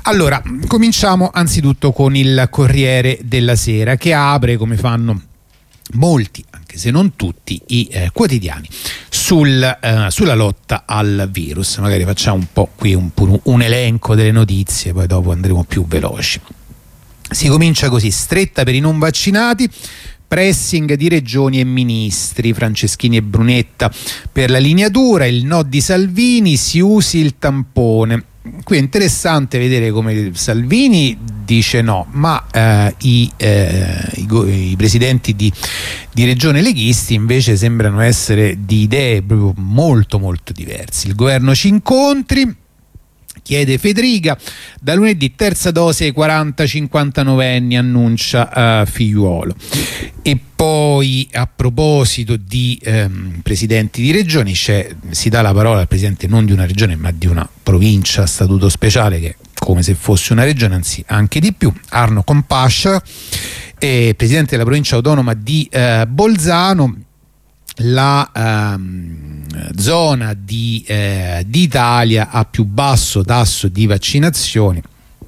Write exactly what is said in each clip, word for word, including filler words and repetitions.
Allora, cominciamo anzitutto con il Corriere della Sera, che apre, come fanno molti, anche se non tutti, i eh, quotidiani sul, eh, sulla lotta al virus. Magari facciamo un po' qui un, un elenco delle notizie, poi dopo andremo più veloci. Si comincia così: stretta per i non vaccinati, pressing di regioni e ministri, Franceschini e Brunetta per la linea dura, il no di Salvini, si usi il tampone. Qui è interessante vedere come Salvini dice no, ma eh, i, eh, i, i presidenti di, di regione leghisti invece sembrano essere di idee proprio molto molto diverse. Il governo ci incontri, chiede Federica, da lunedì terza dose ai quaranta cinquantanove anni, annuncia uh, Figliuolo. E poi, a proposito di ehm, presidenti di regioni, c'è, si dà la parola al presidente non di una regione ma di una provincia a statuto speciale, che è come se fosse una regione, anzi anche di più, Arno Compascia, eh, presidente della provincia autonoma di eh, Bolzano. La ehm, zona di eh, d'Italia a più basso tasso di vaccinazioni,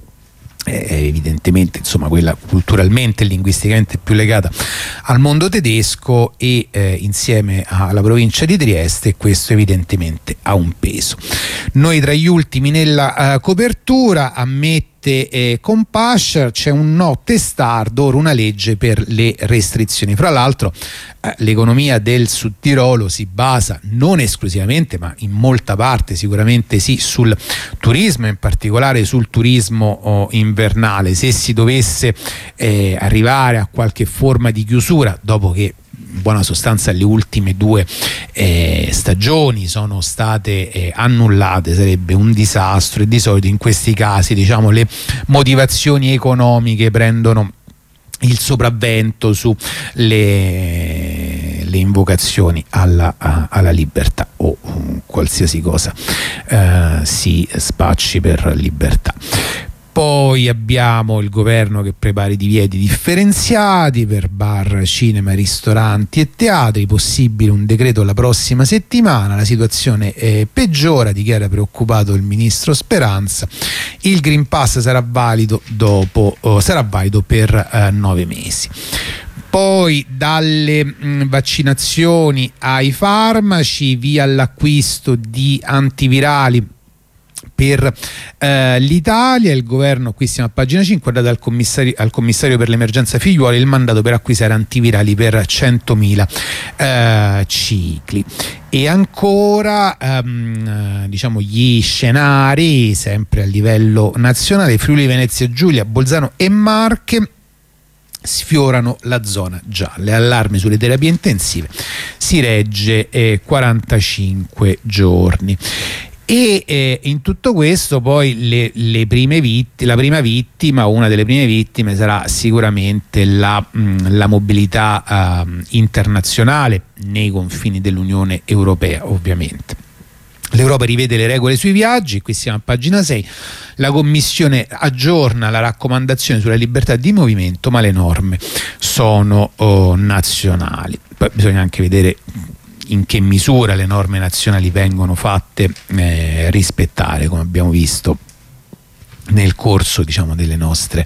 è evidentemente, insomma, quella culturalmente e linguisticamente più legata al mondo tedesco, e eh, insieme alla provincia di Trieste, questo evidentemente ha un peso. Noi tra gli ultimi nella uh, copertura, ammette eh, Compascia, c'è un no testardo, ora una legge per le restrizioni. Fra l'altro eh, l'economia del Sud Tirolo si basa non esclusivamente, ma in molta parte sicuramente sì, sul turismo, in particolare sul turismo oh, invernale. Se si dovesse eh, arrivare a qualche forma di chiusura, dopo che in buona sostanza le ultime due eh, stagioni sono state eh, annullate, sarebbe un disastro, e di solito in questi casi, diciamo, le motivazioni economiche prendono il sopravvento su le, le invocazioni alla, a, alla libertà, o um, qualsiasi cosa eh, si spacci per libertà. Poi abbiamo il governo che prepara i divieti differenziati per bar, cinema, ristoranti e teatri, possibile un decreto la prossima settimana. La situazione eh, peggiora, dichiara preoccupato il ministro Speranza. Il Green Pass sarà valido dopo, oh, sarà valido per eh, nove mesi. Poi dalle mh, vaccinazioni ai farmaci, via all'acquisto di antivirali per eh, l'Italia. Il governo, qui siamo a pagina cinque, ha dato al commissario, al commissario per l'emergenza Figliuolo il mandato per acquisire antivirali per centomila eh, cicli. E ancora ehm, diciamo gli scenari sempre a livello nazionale: Friuli, Venezia Giulia, Bolzano e Marche sfiorano la zona gialla, allarme sulle terapie intensive, si regge eh, quarantacinque giorni. E eh, in tutto questo poi le, le prime vitt- la prima vittima, una delle prime vittime sarà sicuramente la, mh, la mobilità uh, internazionale nei confini dell'Unione Europea, ovviamente. L'Europa rivede le regole sui viaggi, qui siamo a pagina sei. La Commissione aggiorna la raccomandazione sulla libertà di movimento, ma le norme sono oh, nazionali. Poi bisogna anche vedere in che misura le norme nazionali vengono fatte eh, rispettare, come abbiamo visto nel corso, diciamo, delle nostre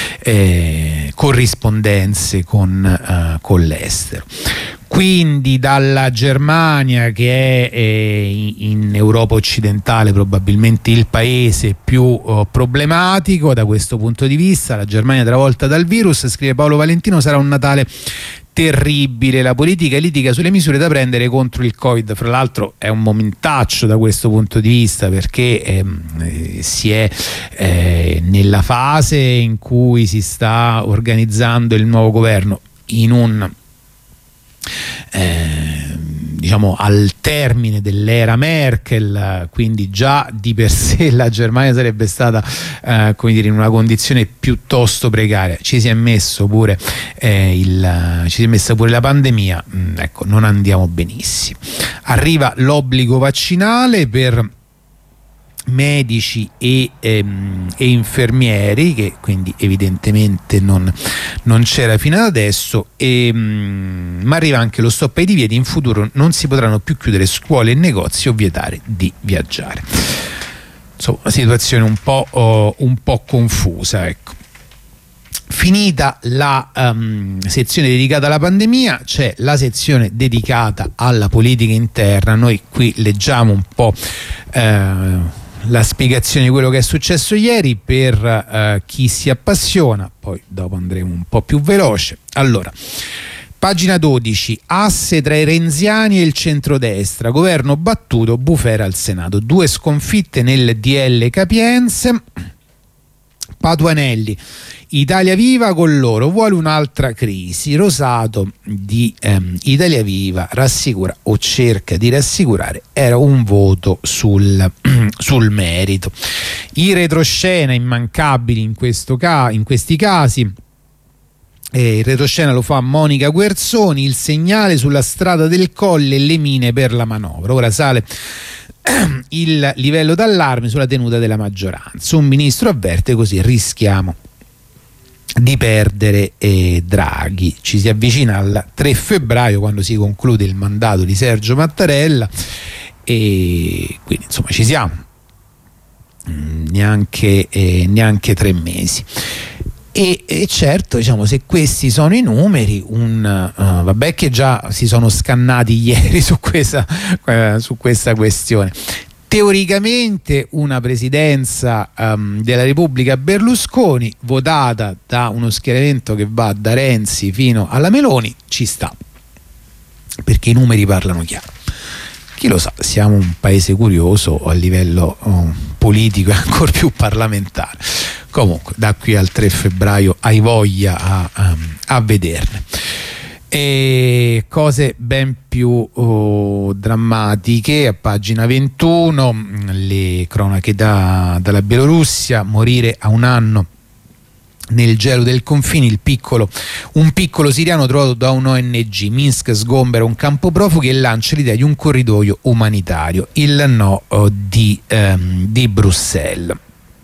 eh, corrispondenze con, uh, con l'estero. Quindi dalla Germania, che è eh, in Europa occidentale probabilmente il paese più oh, problematico da questo punto di vista, la Germania travolta dal virus, scrive Paolo Valentino, sarà un Natale terribile, la politica litiga sulle misure da prendere contro il Covid. Fra l'altro è un momentaccio da questo punto di vista, perché ehm, eh, si è eh, nella fase in cui si sta organizzando il nuovo governo in un eh, diciamo al termine dell'era Merkel, quindi già di per sé la Germania sarebbe stata eh, come dire, in una condizione piuttosto precaria. Ci si è messo pure eh, il, ci si è messa pure la pandemia, mm, ecco, non andiamo benissimo. Arriva l'obbligo vaccinale per medici e, ehm, e infermieri, che quindi evidentemente non, non c'era fino ad adesso, e, mm, ma arriva anche lo stop ai divieti. In futuro non si potranno più chiudere scuole e negozi o vietare di viaggiare. insomma, una situazione un po', oh, un po' confusa, ecco. Finita la um, sezione dedicata alla pandemia, c'è la sezione dedicata alla politica interna. Noi qui leggiamo un po' eh, la spiegazione di quello che è successo ieri per eh, chi si appassiona, poi dopo andremo un po' più veloce. Allora, pagina dodici, asse tra i renziani e il centrodestra, governo battuto, bufera al Senato, due sconfitte nel D L Capienze. Patuanelli, Italia Viva con loro, vuole un'altra crisi. Rosato di ehm, Italia Viva rassicura o cerca di rassicurare, era un voto sul, sul merito. I retroscena immancabili in, questo ca- in questi casi. Eh, il retroscena lo fa Monica Guerzoni, il segnale sulla strada del Colle e le mine per la manovra. Ora sale il livello d'allarme sulla tenuta della maggioranza. Un ministro avverte, così rischiamo di perdere eh, Draghi. Ci si avvicina al tre febbraio, quando si conclude il mandato di Sergio Mattarella, e quindi insomma ci siamo, mm, neanche, eh, neanche tre mesi. E, e certo, diciamo, se questi sono i numeri, un, uh, vabbè che già si sono scannati ieri su questa, uh, su questa questione. Teoricamente una presidenza um, della Repubblica Berlusconi, votata da uno schieramento che va da Renzi fino alla Meloni, ci sta, perché i numeri parlano chiaro. Chi lo sa, siamo un paese curioso a livello uh, politico e ancora più parlamentare. Comunque da qui al tre febbraio hai voglia a, a, a vederne. E cose ben più oh, drammatiche, a pagina ventuno, le cronache da, dalla Bielorussia, morire a un anno nel gelo del confine, il piccolo, un piccolo siriano trovato da un O N G. Minsk sgombera un campo profughi e lancia l'idea di un corridoio umanitario, il no oh, di, ehm, di Bruxelles.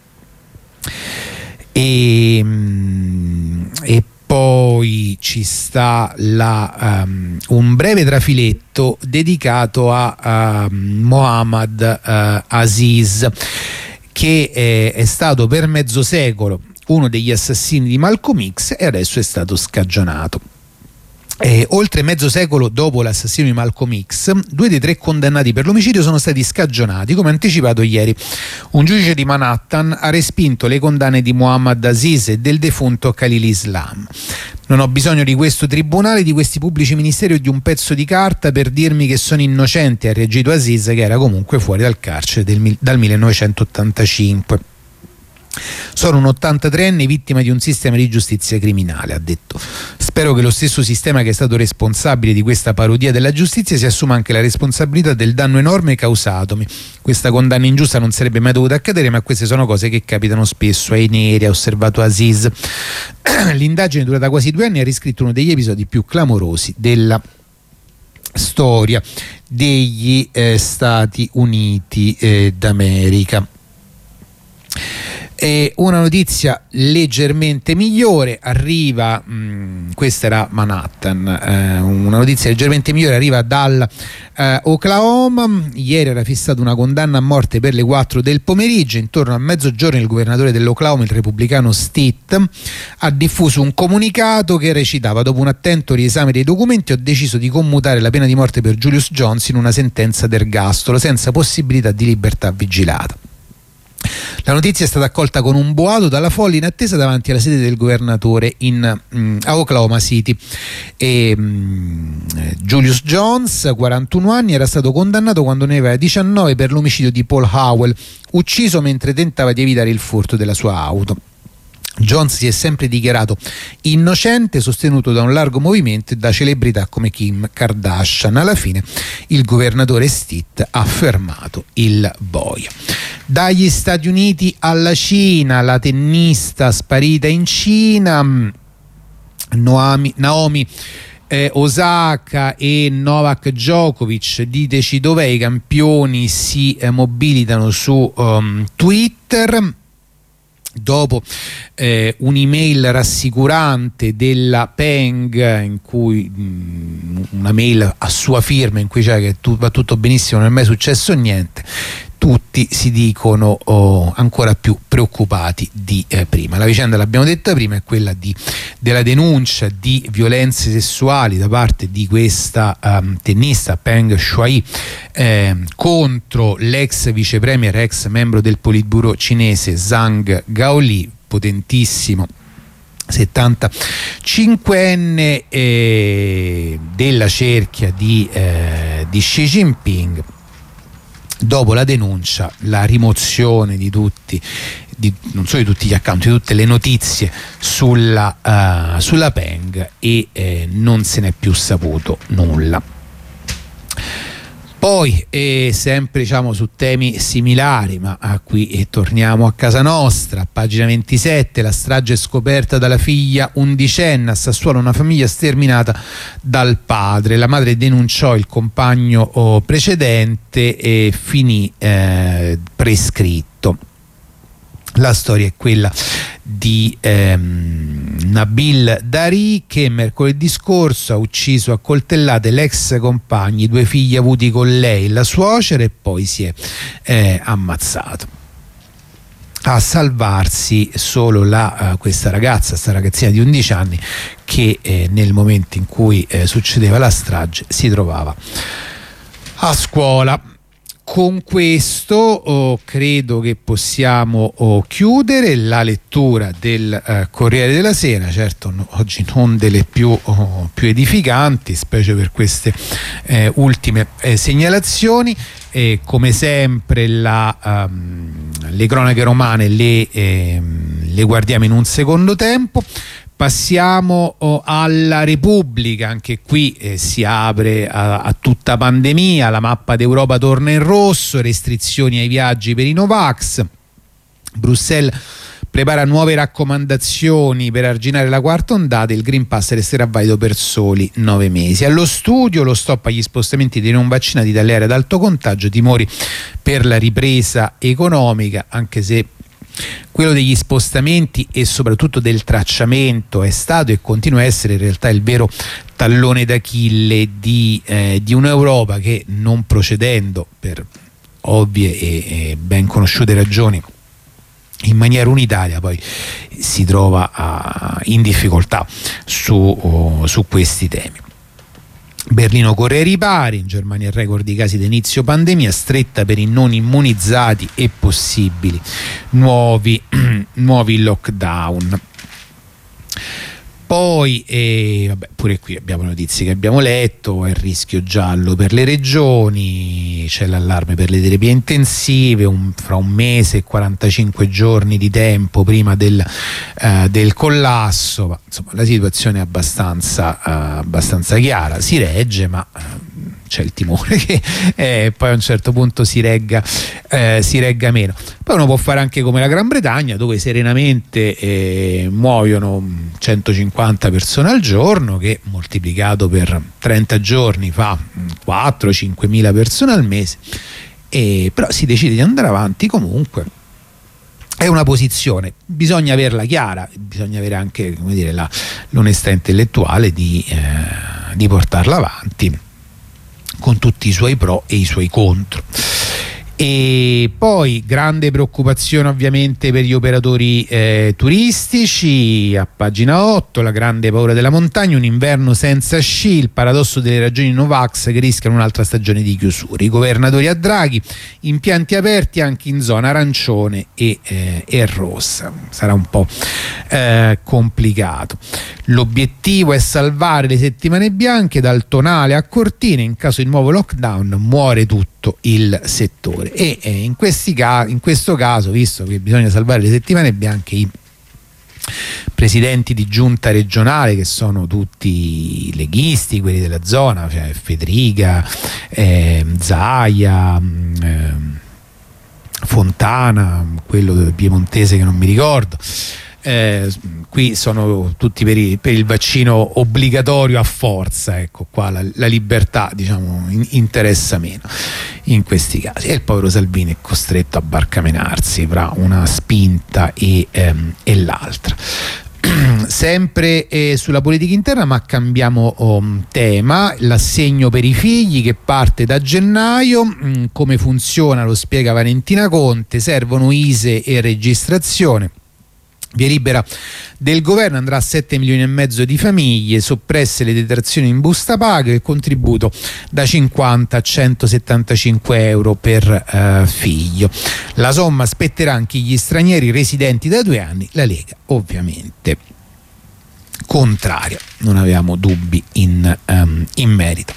E, e poi ci sta la, um, un breve trafiletto dedicato a, a Mohammad uh, Aziz, che è, è stato per mezzo secolo uno degli assassini di Malcolm X e adesso è stato scagionato. Eh, oltre mezzo secolo dopo l'assassino di Malcolm X, due dei tre condannati per l'omicidio sono stati scagionati. Come anticipato ieri, un giudice di Manhattan ha respinto le condanne di Mohammad Aziz e del defunto Khalil Islam. Non ho bisogno di questo tribunale, di questi pubblici ministeri o di un pezzo di carta per dirmi che sono innocente, ha reagito Aziz, che era comunque fuori dal carcere del, dal millenovecentottantacinque. Sono un ottantatreenne vittima di un sistema di giustizia criminale, ha detto. Spero che lo stesso sistema che è stato responsabile di questa parodia della giustizia si assuma anche la responsabilità del danno enorme causatomi. Questa condanna ingiusta non sarebbe mai dovuta accadere, ma queste sono cose che capitano spesso ai neri, ha osservato Aziz. L'indagine durata quasi due anni e ha riscritto uno degli episodi più clamorosi della storia degli eh, Stati Uniti eh, d'America. E una notizia leggermente migliore arriva, mh, questa era Manhattan, eh, una notizia leggermente migliore arriva dal eh, Oklahoma. Ieri era fissata una condanna a morte per le quattro del pomeriggio. Intorno a mezzogiorno il governatore dell'Oklahoma, il repubblicano Stitt, ha diffuso un comunicato che recitava: dopo un attento riesame dei documenti ho deciso di commutare la pena di morte per Julius Jones in una sentenza d'ergastolo senza possibilità di libertà vigilata. La notizia è stata accolta con un boato dalla folla in attesa davanti alla sede del governatore in, mh, a Oklahoma City. E, mh, Julius Jones, quarantuno anni, era stato condannato quando ne aveva diciannove per l'omicidio di Paul Howell, ucciso mentre tentava di evitare il furto della sua auto. Jones si è sempre dichiarato innocente, sostenuto da un largo movimento e da celebrità come Kim Kardashian. Alla fine il governatore Stitt ha fermato il boia. Dagli Stati Uniti alla Cina, la tennista sparita in Cina, Naomi, Naomi eh, Osaka e Novak Djokovic, diteci dov'è, i campioni si eh, mobilitano su um, Twitter. Dopo eh, un'email rassicurante della Peng, in cui mh, una mail a sua firma in cui c'è che tu, va tutto benissimo, non è mai successo niente, tutti si dicono oh, ancora più preoccupati di eh, prima. La vicenda, l'abbiamo detta prima, è quella di, della denuncia di violenze sessuali da parte di questa um, tennista Peng Shuai eh, contro l'ex vice premier, ex membro del Politburo cinese Zhang Gaoli, potentissimo settantacinquenne eh, della cerchia di, eh, di Xi Jinping. Dopo la denuncia, la rimozione di tutti, di, non solo di tutti gli account, di tutte le notizie sulla, uh, sulla Peng, e eh, non se n'è più saputo nulla. Poi, eh, sempre diciamo su temi similari, ma ah, qui eh, torniamo a casa nostra, pagina ventisette, la strage scoperta dalla figlia undicenne, a Sassuolo una famiglia sterminata dal padre. La madre denunciò il compagno oh, precedente e finì eh, prescritto. La storia è quella di ehm, Nabil Dari, che mercoledì scorso ha ucciso a coltellate l'ex compagno, i due figli avuti con lei, la suocera, e poi si è eh, ammazzato. A salvarsi solo la, uh, questa ragazza, questa ragazzina di undici anni, che eh, nel momento in cui eh, succedeva la strage si trovava a scuola. Con questo oh, credo che possiamo oh, chiudere la lettura del uh, Corriere della Sera, certo no, oggi non delle più, oh, più edificanti, specie per queste eh, ultime eh, segnalazioni. Eh, come sempre la, um, le cronache romane le, eh, le guardiamo in un secondo tempo. Passiamo oh, alla Repubblica, anche qui eh, si apre a, a tutta pandemia, la mappa d'Europa torna in rosso, restrizioni ai viaggi per i Novax, Bruxelles prepara nuove raccomandazioni per arginare la quarta ondata, il Green Pass resterà valido per soli nove mesi. Allo studio lo stop agli spostamenti dei non vaccinati dalle aree ad alto contagio, timori per la ripresa economica, anche se quello degli spostamenti e soprattutto del tracciamento è stato e continua a essere in realtà il vero tallone d'Achille di, eh, di un'Europa che, non procedendo per ovvie e, e ben conosciute ragioni in maniera unitaria, poi si trova a, in difficoltà su, oh, su questi temi. Berlino corre ai ripari, in Germania il record di casi d'inizio pandemia, stretta per i non immunizzati e possibili nuovi, nuovi lockdown. Poi eh, vabbè, pure qui abbiamo notizie che abbiamo letto, è il rischio giallo per le regioni, c'è l'allarme per le terapie intensive, un, fra un mese e quarantacinque giorni di tempo prima del, eh, del collasso, ma insomma la situazione è abbastanza, eh, abbastanza chiara, si regge, ma eh, c'è il timore che eh, poi a un certo punto si regga, eh, si regga meno. Poi uno può fare anche come la Gran Bretagna, dove serenamente eh, muoiono centocinquanta persone al giorno, che moltiplicato per trenta giorni fa quattro cinque mila persone al mese, e però si decide di andare avanti comunque. È una posizione, bisogna averla chiara, bisogna avere anche, come dire, la, l'onestà intellettuale di, eh, di portarla avanti con tutti i suoi pro e i suoi contro. E poi grande preoccupazione ovviamente per gli operatori eh, turistici, a pagina otto, la grande paura della montagna, un inverno senza sci, il paradosso delle ragioni Novax che rischiano un'altra stagione di chiusure, i governatori a Draghi, impianti aperti anche in zona arancione e, eh, e rossa, sarà un po' eh, complicato. L'obiettivo è salvare le settimane bianche, dal Tonale a Cortina, in caso di nuovo lockdown muore tutto il settore. E eh, in, questi ca- in questo caso, visto che bisogna salvare le settimane bianche, i presidenti di giunta regionale, che sono tutti leghisti, quelli della zona, cioè Federica, eh, Zaia, eh, Fontana, quello piemontese che non mi ricordo, Eh, qui sono tutti per, i, per il vaccino obbligatorio a forza, ecco qua la, la libertà, diciamo, in, interessa meno in questi casi, e il povero Salvini è costretto a barcamenarsi fra una spinta e, ehm, e l'altra. sempre eh, sulla politica interna, ma cambiamo oh, tema. L'assegno per i figli che parte da gennaio. Mh, come funziona lo spiega Valentina Conte: servono I S E e registrazione. Via libera del governo, andrà a sette milioni e mezzo di famiglie, soppresse le detrazioni in busta paga e contributo da cinquanta a centosettantacinque euro per eh, figlio. La somma spetterà anche agli stranieri residenti da due anni. La Lega ovviamente contraria, non avevamo dubbi in, um, in merito.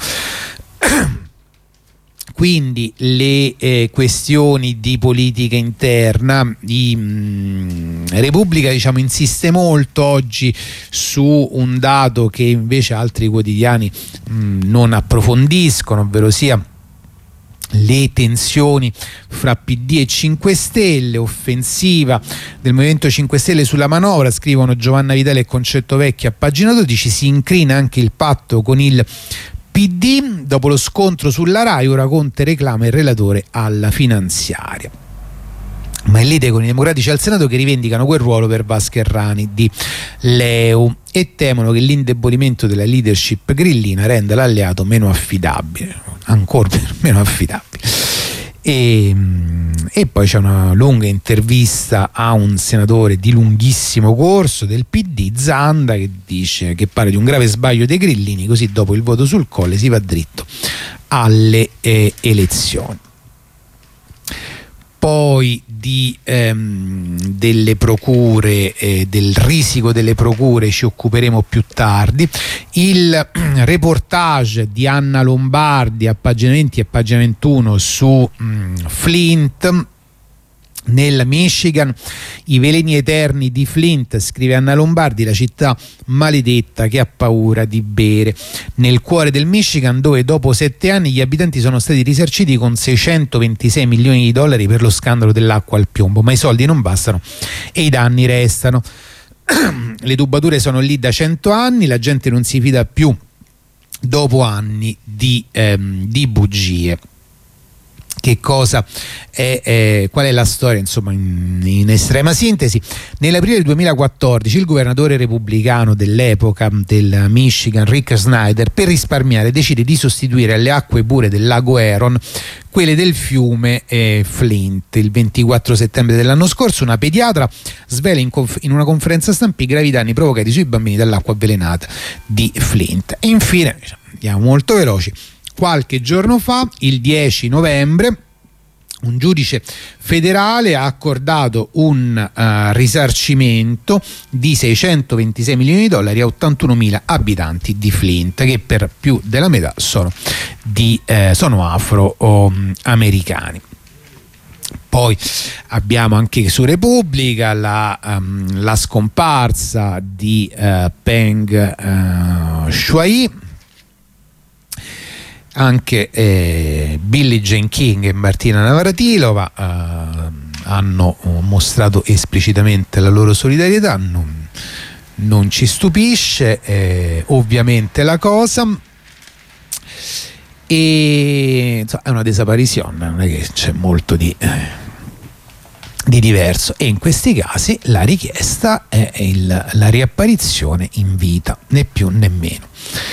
Quindi le eh, questioni di politica interna, di mh, Repubblica diciamo insiste molto oggi su un dato che invece altri quotidiani mh, non approfondiscono, ovvero sia le tensioni fra P D e cinque Stelle, offensiva del Movimento cinque Stelle sulla manovra, scrivono Giovanna Vitale e Concetto Vecchio a pagina dodici. Si incrina anche il patto con il P D dopo lo scontro sulla Rai, ora Conte reclama il relatore alla finanziaria. Ma è lite con i democratici al Senato che rivendicano quel ruolo per Vasco Errani di Leu e temono che l'indebolimento della leadership grillina renda l'alleato meno affidabile, ancora meno affidabile. E, e poi c'è una lunga intervista a un senatore di lunghissimo corso del P D, Zanda, che dice che parla di un grave sbaglio dei grillini, così dopo il voto sul Colle si va dritto alle eh, elezioni. Poi di, ehm, delle procure, eh, del risico delle procure ci occuperemo più tardi. Il reportage di Anna Lombardi a pagina venti e pagina ventuno su mh, Flint. Nel Michigan, i veleni eterni di Flint, scrive Anna Lombardi, la città maledetta che ha paura di bere. Nel cuore del Michigan, dove dopo sette anni gli abitanti sono stati risarciti con seicentoventisei milioni di dollari per lo scandalo dell'acqua al piombo, ma i soldi non bastano e i danni restano. Le tubature sono lì da cento anni, la gente non si fida più dopo anni di, ehm, di bugie. Che cosa è, è, qual è la storia, insomma, in, in estrema sintesi? Nell'aprile del duemilaquattordici il governatore repubblicano dell'epoca del Michigan, Rick Snyder, per risparmiare decide di sostituire alle acque pure del lago Huron quelle del fiume eh, Flint. Il ventiquattro settembre dell'anno scorso una pediatra svela in, conf- in una conferenza stampa i gravi danni provocati sui bambini dall'acqua avvelenata di Flint. E infine, diciamo, andiamo molto veloci, qualche giorno fa, il dieci novembre, un giudice federale ha accordato un uh, risarcimento di seicentoventisei milioni di dollari a ottantunomila abitanti di Flint, che per più della metà sono, di, eh, sono afroamericani. Poi abbiamo anche su Repubblica la, um, la scomparsa di uh, Peng uh, Shuai. Anche eh, Billie Jean King e Martina Navratilova eh, hanno mostrato esplicitamente la loro solidarietà. Non, non ci stupisce eh, ovviamente la cosa, e insomma, è una desaparizione, non è che c'è molto di, eh, di diverso, e in questi casi la richiesta è il, la riapparizione in vita, né più né meno.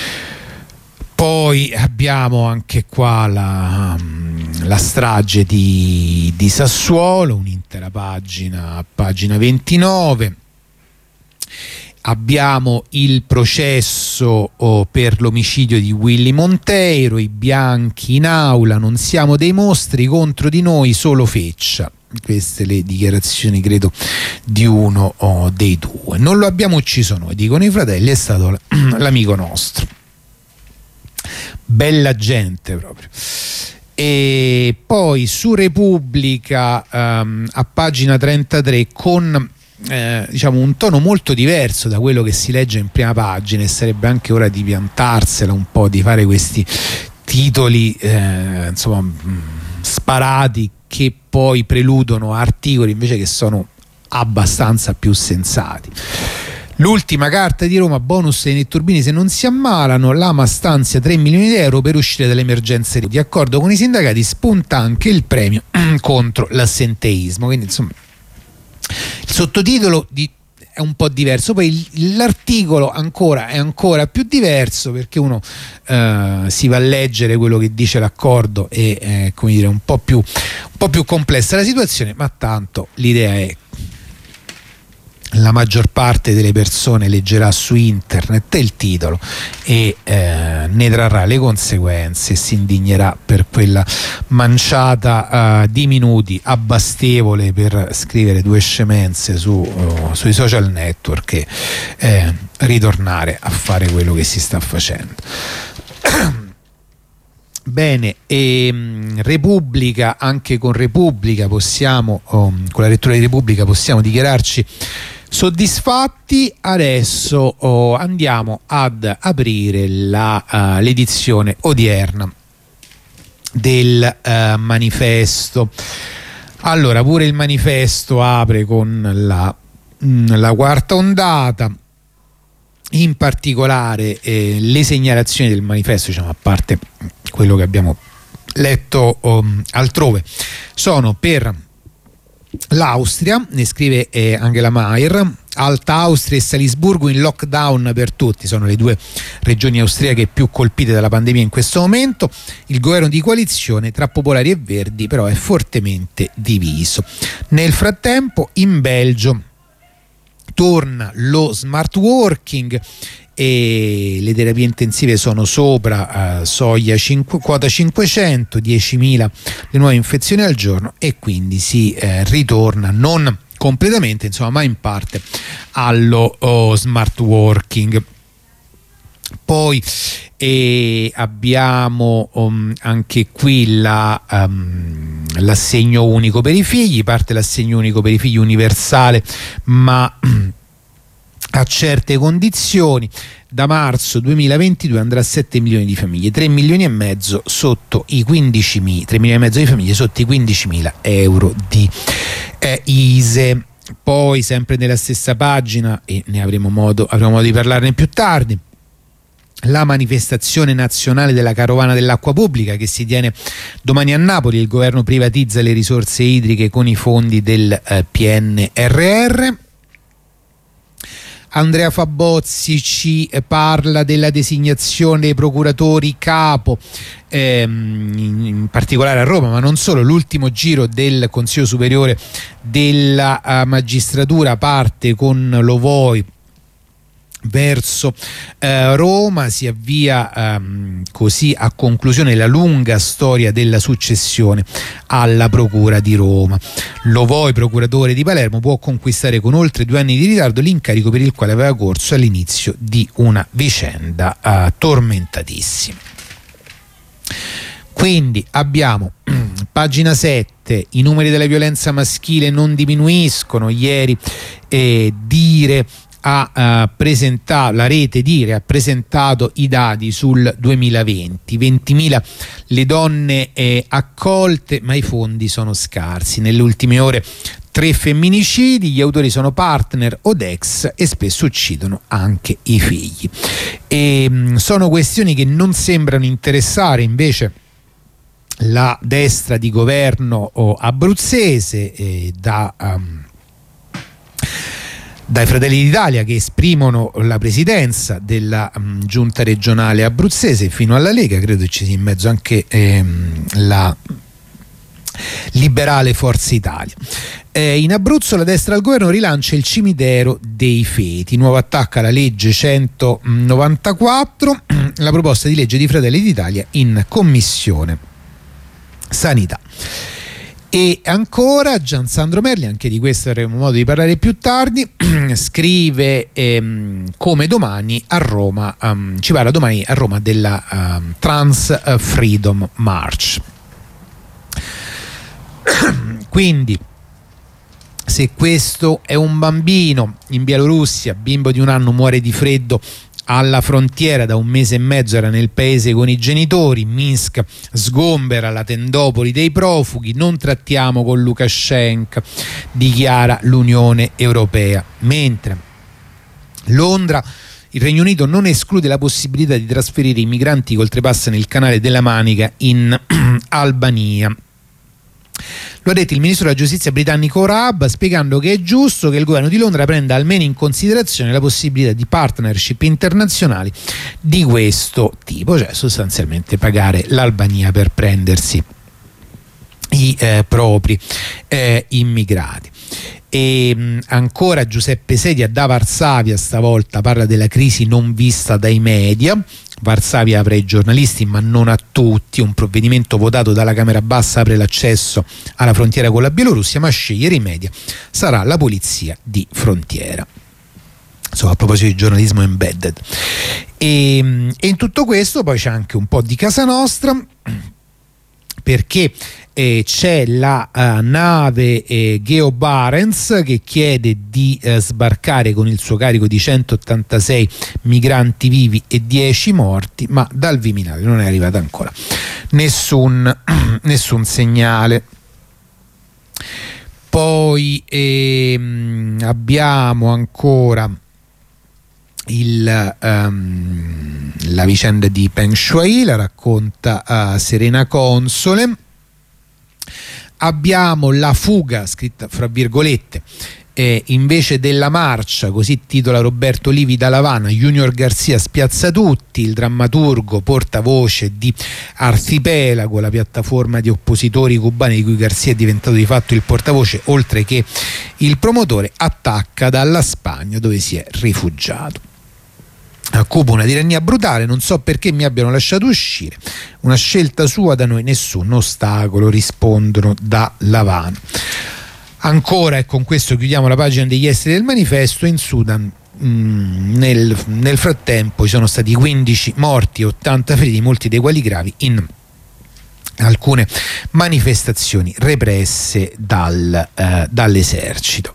Poi abbiamo anche qua la, la strage di, di Sassuolo, un'intera pagina, pagina ventinove. Abbiamo il processo oh, per l'omicidio di Willy Monteiro, i bianchi in aula, non siamo dei mostri, contro di noi solo Feccia. Queste le dichiarazioni, credo, di uno oh, dei due. Non lo abbiamo ucciso noi, dicono i fratelli, è stato l'amico nostro. Bella gente proprio. E poi su Repubblica um, a pagina trentatré, con eh, diciamo un tono molto diverso da quello che si legge in prima pagina, e sarebbe anche ora di piantarsela un po', di fare questi titoli eh, insomma sparati che poi preludono a articoli invece che sono abbastanza più sensati. L'ultima carta di Roma, bonus ai netturbini se non si ammalano, l'Ama stanzia tre milioni di euro per uscire dalle emergenze. Di accordo con i sindacati spunta anche il premio contro l'assenteismo. Quindi insomma il sottotitolo di, è un po' diverso. Poi l'articolo ancora è ancora più diverso, perché uno eh, si va a leggere quello che dice l'accordo e eh, come dire, un po' più un po' più complessa la situazione, ma tanto l'idea è: la maggior parte delle persone leggerà su internet il titolo e eh, ne trarrà le conseguenze e si indignerà per quella manciata uh, di minuti abbastevole per scrivere due scemenze su, uh, sui social network e eh, ritornare a fare quello che si sta facendo. Bene, e um, Repubblica, anche con Repubblica possiamo, um, con la lettura di Repubblica possiamo dichiararci soddisfatti. Adesso oh, andiamo ad aprire la, uh, l'edizione odierna del uh, Manifesto. Allora, pure il Manifesto apre con la, mh, la quarta ondata. In particolare eh, le segnalazioni del Manifesto, diciamo, a parte quello che abbiamo letto um, altrove, sono per l'Austria, ne scrive eh, Angela Maier. Alta Austria e Salisburgo in lockdown per tutti, sono le due regioni austriache più colpite dalla pandemia in questo momento. Il governo di coalizione tra popolari e verdi però è fortemente diviso. Nel frattempo in Belgio torna lo smart working e le terapie intensive sono sopra uh, soglia cinque, quota cinquecento, diecimila le nuove infezioni al giorno, e quindi si eh, ritorna non completamente, insomma, ma in parte allo oh, smart working. Poi eh, abbiamo um, anche qui la, um, l'assegno unico per i figli. Parte l'assegno unico per i figli universale, ma a certe condizioni. Da marzo duemilaventidue andrà a sette milioni di famiglie, tre milioni e mezzo sotto i quindicimila, tre milioni e mezzo di famiglie sotto i quindicimila euro di eh, I S E E. Poi, sempre nella stessa pagina, e ne avremo modo, avremo modo di parlarne più tardi, la manifestazione nazionale della carovana dell'acqua pubblica che si tiene domani a Napoli. Il governo privatizza le risorse idriche con i fondi del eh, P N R R. Andrea Fabozzi ci parla della designazione dei procuratori capo, ehm, in particolare a Roma, ma non solo. L'ultimo giro del Consiglio Superiore della uh, Magistratura parte con Lovoi verso eh, Roma. Si avvia ehm, così a conclusione la lunga storia della successione alla Procura di Roma. Lovoi, procuratore di Palermo, può conquistare con oltre due anni di ritardo l'incarico per il quale aveva corso all'inizio di una vicenda eh, tormentatissima. Quindi abbiamo pagina sette, i numeri della violenza maschile non diminuiscono. Ieri eh, Dire ha uh, presentato, la rete Dire ha presentato i dati sul duemilaventi, ventimila le donne eh, accolte, ma i fondi sono scarsi. Nelle ultime ore tre femminicidi, gli autori sono partner o ex e spesso uccidono anche i figli. E, mh, sono questioni che non sembrano interessare invece la destra di governo oh, abruzzese, eh, da um, dai Fratelli d'Italia, che esprimono la presidenza della um, giunta regionale abruzzese, fino alla Lega. Credo che ci sia in mezzo anche ehm, la liberale Forza Italia. Eh, in Abruzzo la destra al governo rilancia il cimitero dei feti, nuovo attacco alla legge centonovantaquattro, la proposta di legge di Fratelli d'Italia in commissione sanità. E ancora Gian Sandro Merli, anche di questo avremo modo di parlare più tardi, scrive ehm, come domani a Roma, um, ci parla domani a Roma della um, Trans Freedom March. Quindi, se questo è un bambino in Bielorussia, bimbo di un anno muore di freddo alla frontiera, da un mese e mezzo era nel paese con i genitori. Minsk sgombera la tendopoli dei profughi, non trattiamo con Lukashenko, dichiara l'Unione Europea. Mentre Londra, il Regno Unito non esclude la possibilità di trasferire i migranti che oltrepassano il canale della Manica in Albania. Lo ha detto il ministro della giustizia britannico Raab, spiegando che è giusto che il governo di Londra prenda almeno in considerazione la possibilità di partnership internazionali di questo tipo, cioè sostanzialmente pagare l'Albania per prendersi i eh, propri eh, immigrati. E mh, ancora Giuseppe Sedia da Varsavia stavolta parla della crisi non vista dai media. Varsavia apre ai giornalisti ma non a tutti, un provvedimento votato dalla Camera Bassa apre l'accesso alla frontiera con la Bielorussia, ma a scegliere i media sarà la polizia di frontiera. Insomma, a proposito di giornalismo embedded. E, e in tutto questo poi c'è anche un po' di casa nostra, perché eh, c'è la uh, nave eh, Geo Barents che chiede di eh, sbarcare con il suo carico di centottantasei migranti vivi e dieci morti, ma dal Viminale non è arrivato ancora nessun, nessun segnale. Poi ehm, abbiamo ancora il, um, la vicenda di Peng Shuai, la racconta uh, Serena Console. Abbiamo la fuga, scritta fra virgolette, eh, invece della marcia, così titola Roberto Livi da Lavana. Junior Garcia spiazza tutti, il drammaturgo portavoce di Arcipelago, la piattaforma di oppositori cubani di cui Garcia è diventato di fatto il portavoce, oltre che il promotore, attacca dalla Spagna dove si è rifugiato. A Cuba una tirannia brutale, non so perché mi abbiano lasciato uscire, una scelta sua, da noi nessun ostacolo, rispondono da L'Avana. Ancora, e con questo chiudiamo la pagina degli esteri del manifesto, in Sudan mh, nel, nel frattempo ci sono stati quindici morti e ottanta feriti, molti dei quali gravi, in alcune manifestazioni represse dal, eh, dall'esercito.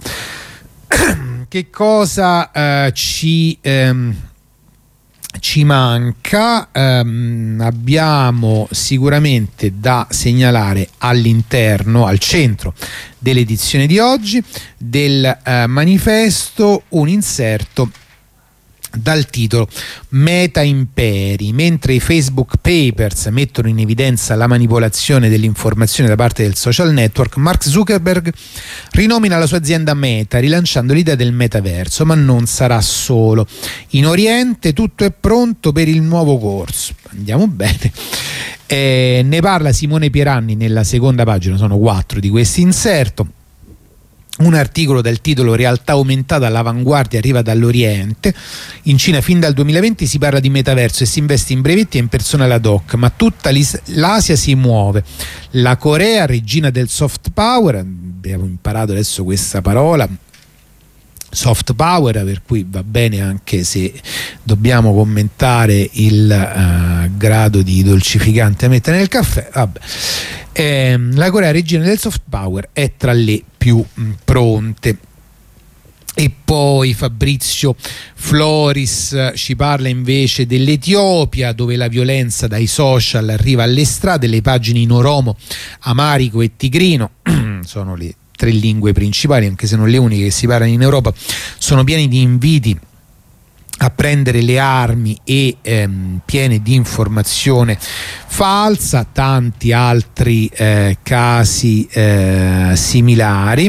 Che cosa eh, ci... Ehm, ci manca? Um, abbiamo sicuramente da segnalare all'interno, al centro dell'edizione di oggi del uh, manifesto, un inserto dal titolo Meta Imperi. Mentre i Facebook Papers mettono in evidenza la manipolazione dell'informazione da parte del social network, Mark Zuckerberg rinomina la sua azienda Meta, rilanciando l'idea del metaverso, ma non sarà solo. In Oriente tutto è pronto per il nuovo corso. Andiamo bene. Eh, ne parla Simone Pieranni nella seconda pagina, sono quattro di questo inserto. Un articolo dal titolo Realtà aumentata all'avanguardia arriva dall'Oriente. In Cina fin dal duemilaventi si parla di metaverso e si investe in brevetti e in personale ad hoc, ma tutta l'Asia si muove. La Corea, regina del soft power, abbiamo imparato adesso questa parola, soft power, per cui va bene anche se dobbiamo commentare il uh, grado di dolcificante a mettere nel caffè. Vabbè. Eh, la Corea, regina del soft power, è tra le più mh, pronte. E poi Fabrizio Floris eh, ci parla invece dell'Etiopia, dove la violenza dai social arriva alle strade. Le pagine in oromo, amarico e tigrino sono le tre lingue principali, anche se non le uniche che si parlano in Europa, sono pieni di inviti a prendere le armi e ehm, piene di informazione falsa, tanti altri eh, casi eh, similari.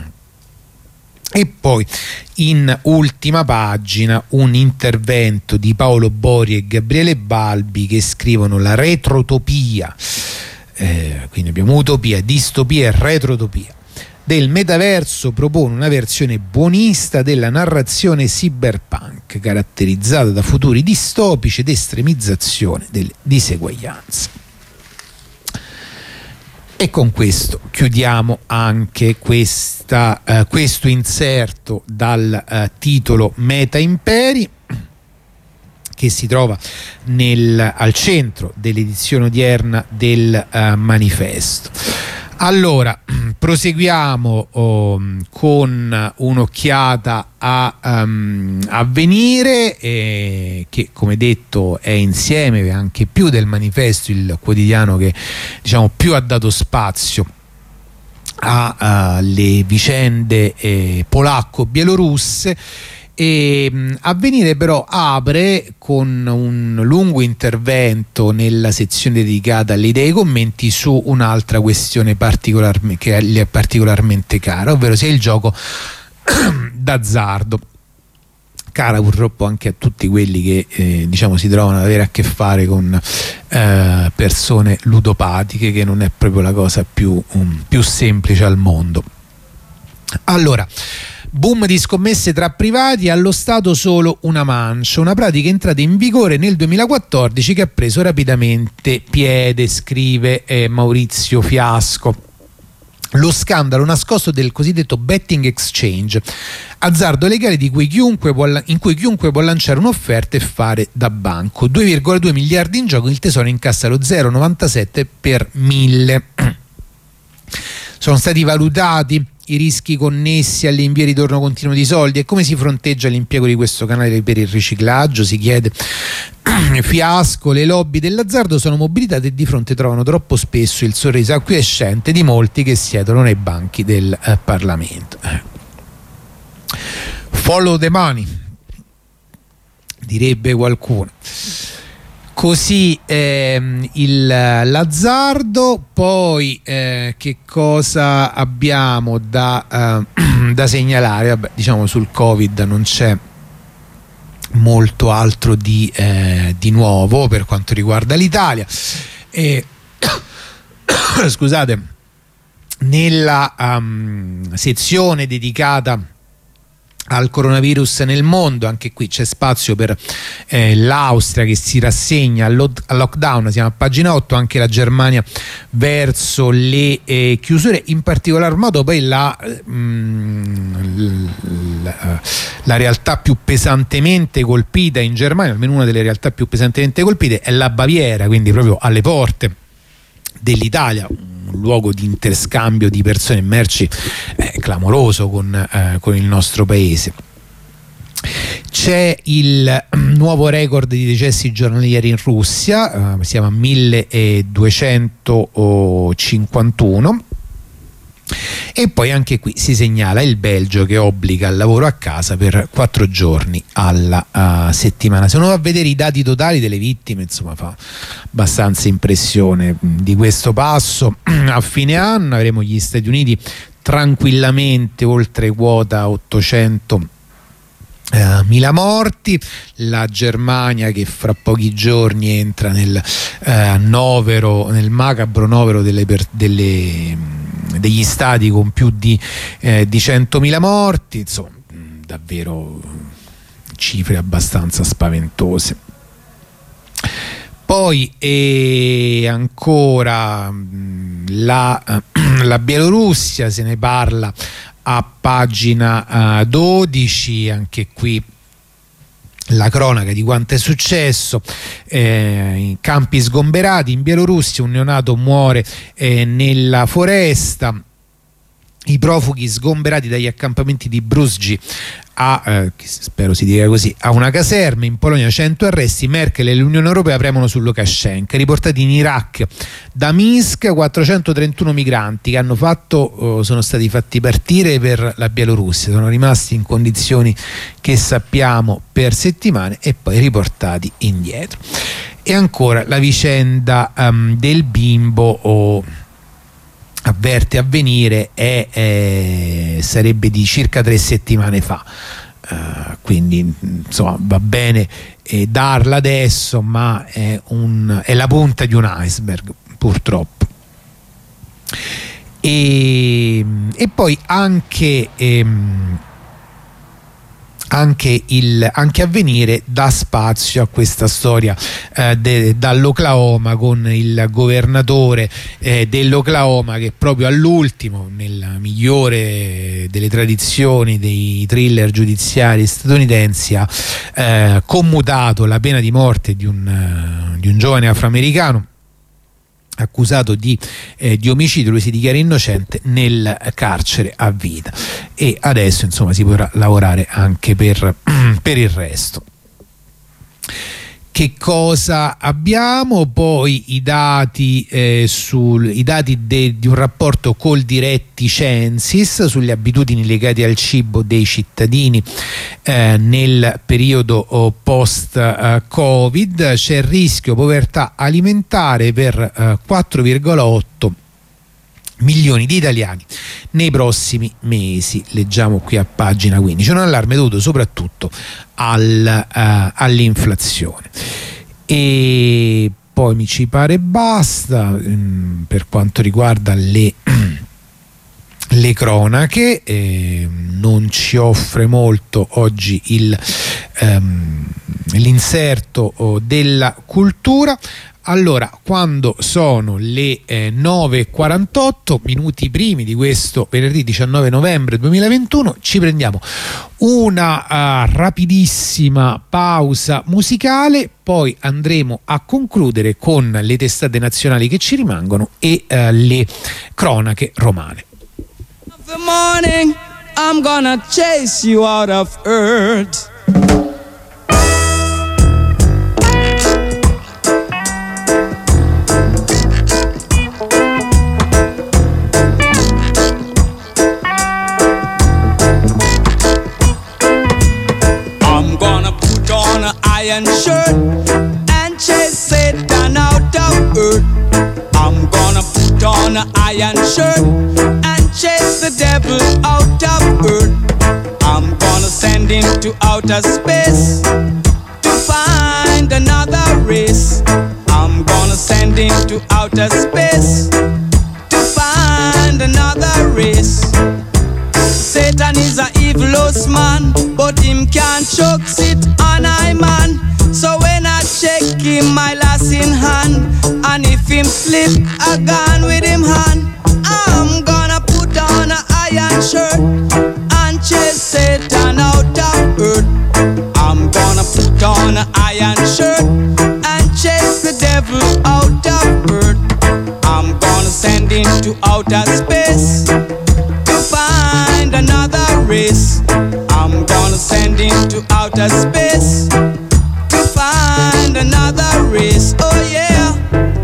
E poi in ultima pagina un intervento di Paolo Bori e Gabriele Balbi che scrivono la retrotopia, eh, quindi abbiamo utopia, distopia e retrotopia del metaverso, propone una versione buonista della narrazione cyberpunk caratterizzata da futuri distopici ed estremizzazione delle diseguaglianze. E con questo chiudiamo anche questa, uh, questo inserto dal uh, titolo Meta Imperi, che si trova nel, al centro dell'edizione odierna del uh, manifesto. Allora, proseguiamo oh, con un'occhiata a um, Avvenire, eh, che come detto è insieme anche più del manifesto il quotidiano che diciamo più ha dato spazio alle uh, vicende eh, polacco-bielorusse. E mh, Avvenire però apre con un lungo intervento nella sezione dedicata alle idee e ai commenti su un'altra questione particolarmente, che gli è particolarmente cara, ovvero sia il gioco d'azzardo, cara purtroppo anche a tutti quelli che eh, diciamo si trovano ad avere a che fare con eh, persone ludopatiche, che non è proprio la cosa più, um, più semplice al mondo. Allora, boom di scommesse tra privati, allo Stato solo una mancia, una pratica entrata in vigore nel duemilaquattordici che ha preso rapidamente piede, scrive eh, Maurizio Fiasco. Lo scandalo nascosto del cosiddetto betting exchange, azzardo legale di cui chiunque può, in cui chiunque può lanciare un'offerta e fare da banco. due virgola due miliardi in gioco, il Tesoro incassa lo zero virgola novantasette per mille. Sono stati valutati i rischi connessi all'invio e ritorno continuo di soldi e come si fronteggia l'impiego di questo canale per il riciclaggio, si chiede Fiasco. Le lobby dell'azzardo sono mobilitate e di fronte trovano troppo spesso il sorriso acquiescente di molti che siedono nei banchi del eh, Parlamento. Follow the money, direbbe qualcuno. Così ehm, il, l'azzardo. Poi eh, che cosa abbiamo da, eh, da segnalare? Vabbè, diciamo sul Covid non c'è molto altro di, eh, di nuovo per quanto riguarda l'Italia. E, scusate, nella um, sezione dedicata al coronavirus nel mondo, anche qui c'è spazio per eh, l'Austria che si rassegna al, lo- al lockdown, siamo a pagina otto, anche la Germania verso le eh, chiusure, in particolar modo poi la, mh, la, la realtà più pesantemente colpita in Germania, almeno una delle realtà più pesantemente colpite, è la Baviera, quindi proprio alle porte dell'Italia, un luogo di interscambio di persone e merci eh, clamoroso con, eh, con il nostro paese. C'è il nuovo record di decessi giornalieri in Russia, eh, siamo a milleduecentocinquantuno. E poi anche qui si segnala il Belgio che obbliga al lavoro a casa per quattro giorni alla uh, settimana. Se uno va a vedere i dati totali delle vittime, insomma, fa abbastanza impressione di questo passo. A fine anno avremo gli Stati Uniti tranquillamente oltre quota ottocento Uh, mila morti, la Germania che fra pochi giorni entra nel uh, novero, nel macabro novero delle, per, delle, degli stati con più di, eh, di centomila morti, insomma davvero cifre abbastanza spaventose. Poi e ancora la, la Bielorussia, se ne parla a pagina uh, dodici, anche qui la cronaca di quanto è successo. Eh, in campi sgomberati in Bielorussia, un neonato muore eh, nella foresta, i profughi sgomberati dagli accampamenti di Bruzgi a, eh, spero si dica così, a una caserma. In Polonia cento arresti, Merkel e l'Unione Europea premono su Lukashenko. Riportati in Iraq da Minsk quattrocentotrentuno migranti che hanno fatto, eh, sono stati fatti partire per la Bielorussia, sono rimasti in condizioni che sappiamo per settimane e poi riportati indietro. E ancora la vicenda um, del bimbo oh, avverte Avvenire, è, è, sarebbe di circa tre settimane fa, uh, quindi insomma va bene eh, darla adesso, ma è, un, è la punta di un iceberg purtroppo. E, e poi anche ehm, Anche, il, anche Avvenire dà spazio a questa storia eh, de, dall'Oklahoma, con il governatore eh, dell'Oklahoma che proprio all'ultimo, nella migliore delle tradizioni dei thriller giudiziari statunitensi, ha eh, commutato la pena di morte di un, uh, di un giovane afroamericano accusato di, eh, di omicidio. Lui si dichiara innocente, nel carcere a vita, e adesso insomma si potrà lavorare anche per, per il resto. Che cosa abbiamo poi? I dati, eh, sul, i dati de, di un rapporto Coldiretti Censis sulle abitudini legate al cibo dei cittadini eh, nel periodo oh, post-Covid. Eh, c'è il rischio povertà alimentare per eh, quattro virgola otto milioni di italiani nei prossimi mesi, leggiamo qui a pagina quindici. Un allarme dovuto soprattutto al, uh, all'inflazione. E poi mi ci pare basta mh, per quanto riguarda le le cronache. Eh, non ci offre molto oggi il ehm, l'inserto oh, della cultura. Allora, quando sono le eh, nove e quarantotto, minuti primi di questo venerdì diciannove novembre duemilaventuno, ci prendiamo una uh, rapidissima pausa musicale, poi andremo a concludere con le testate nazionali che ci rimangono e uh, le cronache romane. The morning, I'm gonna chase you out of earth. Iron shirt and chase Satan out of earth. I'm gonna put on an iron shirt and chase the devil out of earth. I'm gonna send him to outer space to find another race. I'm gonna send him to outer space to find another race. Satan is a evilous man, but him can't choke sit on I man. So when I check him, my lass in hand, and if him slip a gun with him hand, I'm gonna put on a iron shirt and chase Satan out of earth. I'm gonna put on an iron shirt and chase the devil out of earth. I'm gonna send him to outer space to find another race. I'm gonna send him to outer space to find another race. Oh yeah.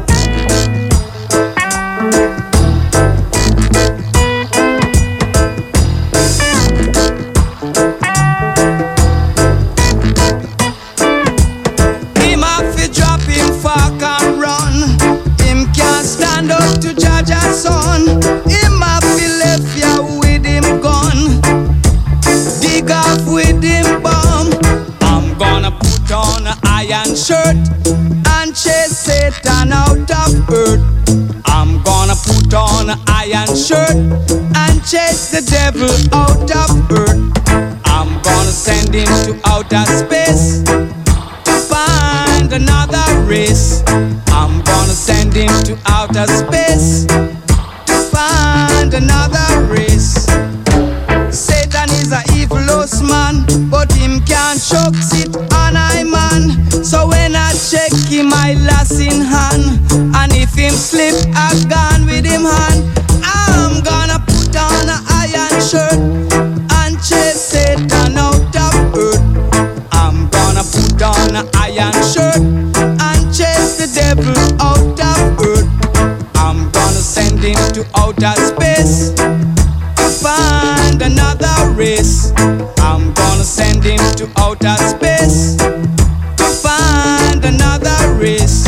Him have to drop him fork and run. Him can't stand up to judge a son. Him have to left ya with him gun, dig off with him bomb. I'm gonna put on an iron shirt and chase Satan out of earth. I'm gonna put on an iron shirt and chase the devil out of earth. I'm gonna send him to outer space to find another race. I'm gonna send him to outer space to find another race. Satan is a evilous man, but him can't choke sit on I man. So when I check him, I lass in hand, and if him slip a gun with him hand, I'm gonna put on an iron shirt and chase Satan out of earth. I'm gonna put on an iron shirt and chase the devil out of earth. I'm gonna send him to outer space to find another race. I'm gonna send him to outer space to find another race.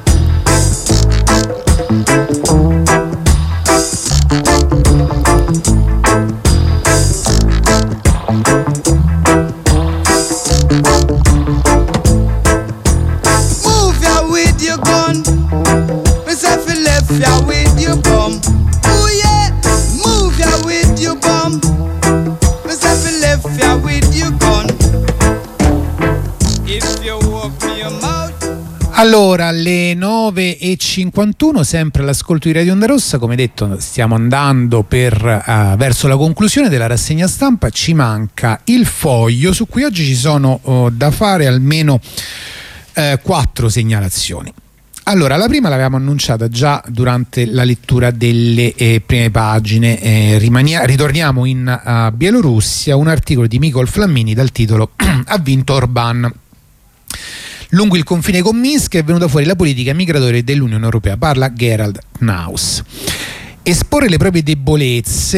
Move ya with your gun, myself left ya with your bum. Oh yeah, move ya with your bum, myself left ya with your gun. If you walk me your mouth. Allora, alle nove e cinquantuno, sempre all'ascolto di Radio Onda Rossa. Come detto, stiamo andando per, uh, verso la conclusione della rassegna stampa. Ci manca il foglio, su cui oggi ci sono uh, da fare almeno uh, quattro segnalazioni. Allora, la prima l'avevamo annunciata già durante la lettura delle eh, prime pagine. Eh, rimania- ritorniamo in uh, Bielorussia, un articolo di Mykol Flammini dal titolo "Ha vinto Orbán". Lungo il confine con Minsk è venuta fuori la politica migratoria dell'Unione Europea, parla Gerald Knaus. Esporre le proprie debolezze